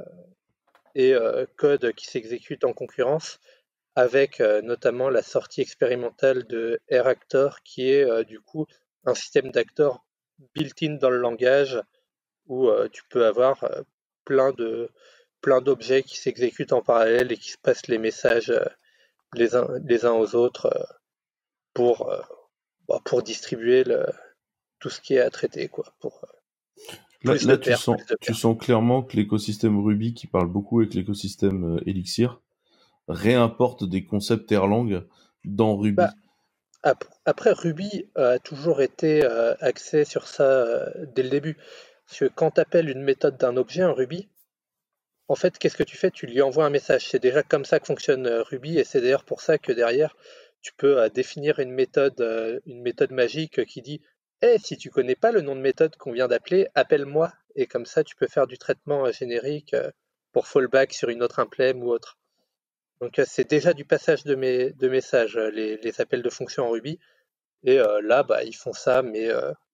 et code qui s'exécute en concurrence, avec notamment la sortie expérimentale de RActor, qui est du coup un système d'acteurs built-in dans le langage, où tu peux avoir plein de plein d'objets qui s'exécutent en parallèle et qui se passent les messages les uns aux autres pour, pour distribuer tout ce qui est à traiter, quoi, pour plus de Là, perf, plus de tu perf. sens clairement que l'écosystème Ruby, qui parle beaucoup avec l'écosystème Elixir, réimporte des concepts Erlang dans Bah, Ruby. après, Ruby a toujours été axé sur ça dès le début. Parce que quand tu appelles une méthode d'un objet, un Ruby, en fait, qu'est-ce que tu fais? Tu lui envoies un message. C'est déjà comme ça que fonctionne Ruby, et c'est d'ailleurs pour ça que derrière, tu peux définir une méthode magique qui dit «Eh, si tu connais pas le nom de méthode qu'on vient d'appeler, appelle-moi». Et comme ça, tu peux faire du traitement générique pour fallback sur une autre implème ou autre. Donc, c'est déjà du passage de messages, les appels de fonction en Ruby. Et là, bah, ils font ça, mais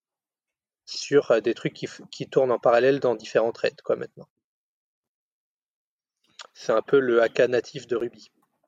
sur des trucs qui tournent en parallèle dans différents threads, quoi, maintenant. C'est un peu le AK natif de Ruby.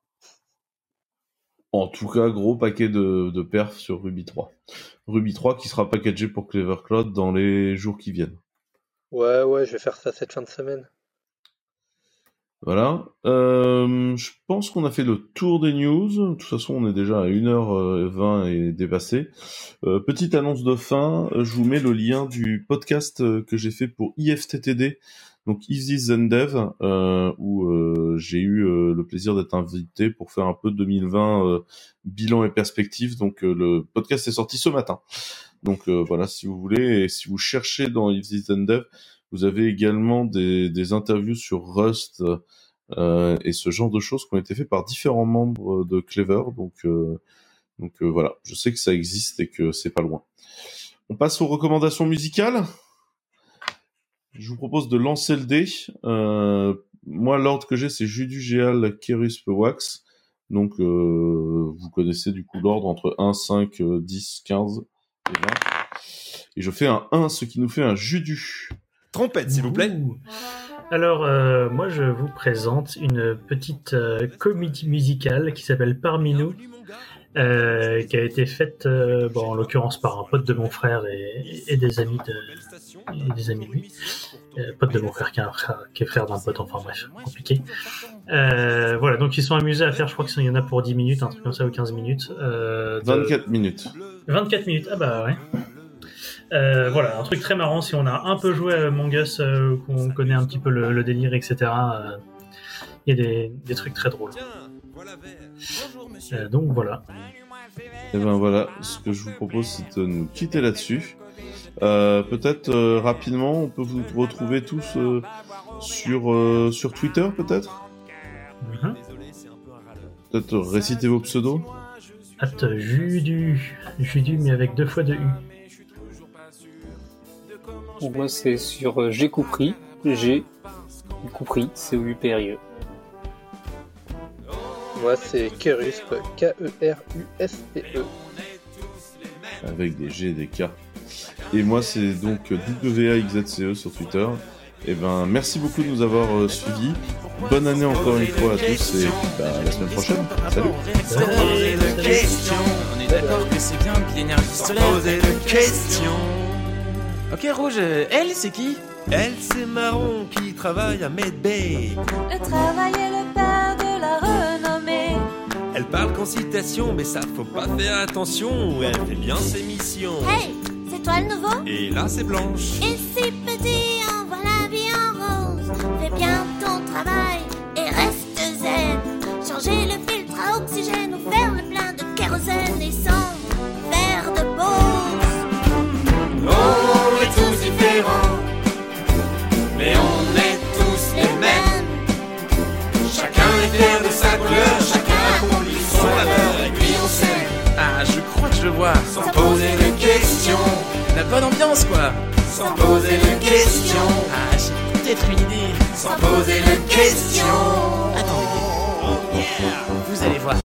En tout cas, gros paquet de perf sur Ruby 3. Ruby 3 qui sera packagé pour Clever Cloud dans les jours qui viennent. Ouais, je vais faire ça cette fin de semaine. Voilà. Je pense qu'on a fait le tour des news. De toute façon, on est déjà à 1h20 et dépassé. Petite annonce de fin, je vous mets le lien du podcast que j'ai fait pour IFTTD, donc If This Then Dev, où j'ai eu le plaisir d'être invité pour faire un peu 2020 bilan et perspective. Donc le podcast est sorti ce matin. Donc voilà, si vous voulez, et si vous cherchez dans If This Then Dev, vous avez également des interviews sur Rust et ce genre de choses qui ont été faites par différents membres de Clever. Donc Donc voilà, je sais que ça existe et que c'est pas loin. On passe aux recommandations musicales. Je vous propose de lancer le dé. Moi, l'ordre que j'ai, c'est Judu, Géal, Kérus, Wax. Donc, vous connaissez du coup l'ordre entre 1, 5, 10, 15 et 20. Et je fais un 1, ce qui nous fait un Judu. Trompette, s'il vous plaît. Alors, moi, je vous présente une petite comédie musicale qui s'appelle Parmi nous, qui a été faite, en l'occurrence, par un pote de mon frère et des amis de lui. Pote de mon frère qui est frère d'un pote, enfin bref, compliqué. Voilà, donc ils sont amusés à faire, je crois qu'il y en a pour 10 minutes, un truc comme ça, ou 15 minutes. 24 minutes. 24 minutes, ah bah ouais. Voilà, un truc très marrant, si on a un peu joué à Among Us, qu'on connaît un petit peu le délire, etc., il y a des trucs très drôles. Donc voilà. Et ben voilà, ce que je vous propose, c'est de nous quitter là-dessus. Peut-être rapidement, on peut vous retrouver tous sur Twitter, peut-être. Peut-être réciter vos pseudos. Judu, mais avec 2 fois de U. Moi, c'est sur J'ai Coupri, J'ai Coupri, C-O-U-P-R-I-E. Moi, c'est Keruspe, K-E-R-U-S-P-E. Avec des G et des K. Et moi, c'est donc WAXZCE sur Twitter. Et ben, merci beaucoup de nous avoir suivis. Bonne année encore une fois à tous et puis, à la semaine prochaine. Salut. On est d'accord que c'est bien que l'énergie solaire. Poser de questions. Ok, Rouge, elle, c'est qui? Elle, c'est Marron qui travaille à Medbay. Le travail est le père de la renommée. Elle parle qu'en citation, mais ça faut pas faire attention. Elle fait bien ses missions. Hey, c'est toi le nouveau? Et là, c'est Blanche. Et si petit, envoie la vie en rose. Fais bien ton travail et reste zen. Changer le filtre à oxygène ou faire le plein de kérosène et sans faire de pause. On est tous différents, mais on est tous les mêmes. Chacun est fier de sa couleur, chacun accomplit son labeur, et puis on s'aime. Ah, je crois que je le vois. Sans poser de questions, La bonne ambiance, quoi. sans poser de questions, Ah, j'ai peut-être une idée. sans poser de questions. Attendez, vous allez voir.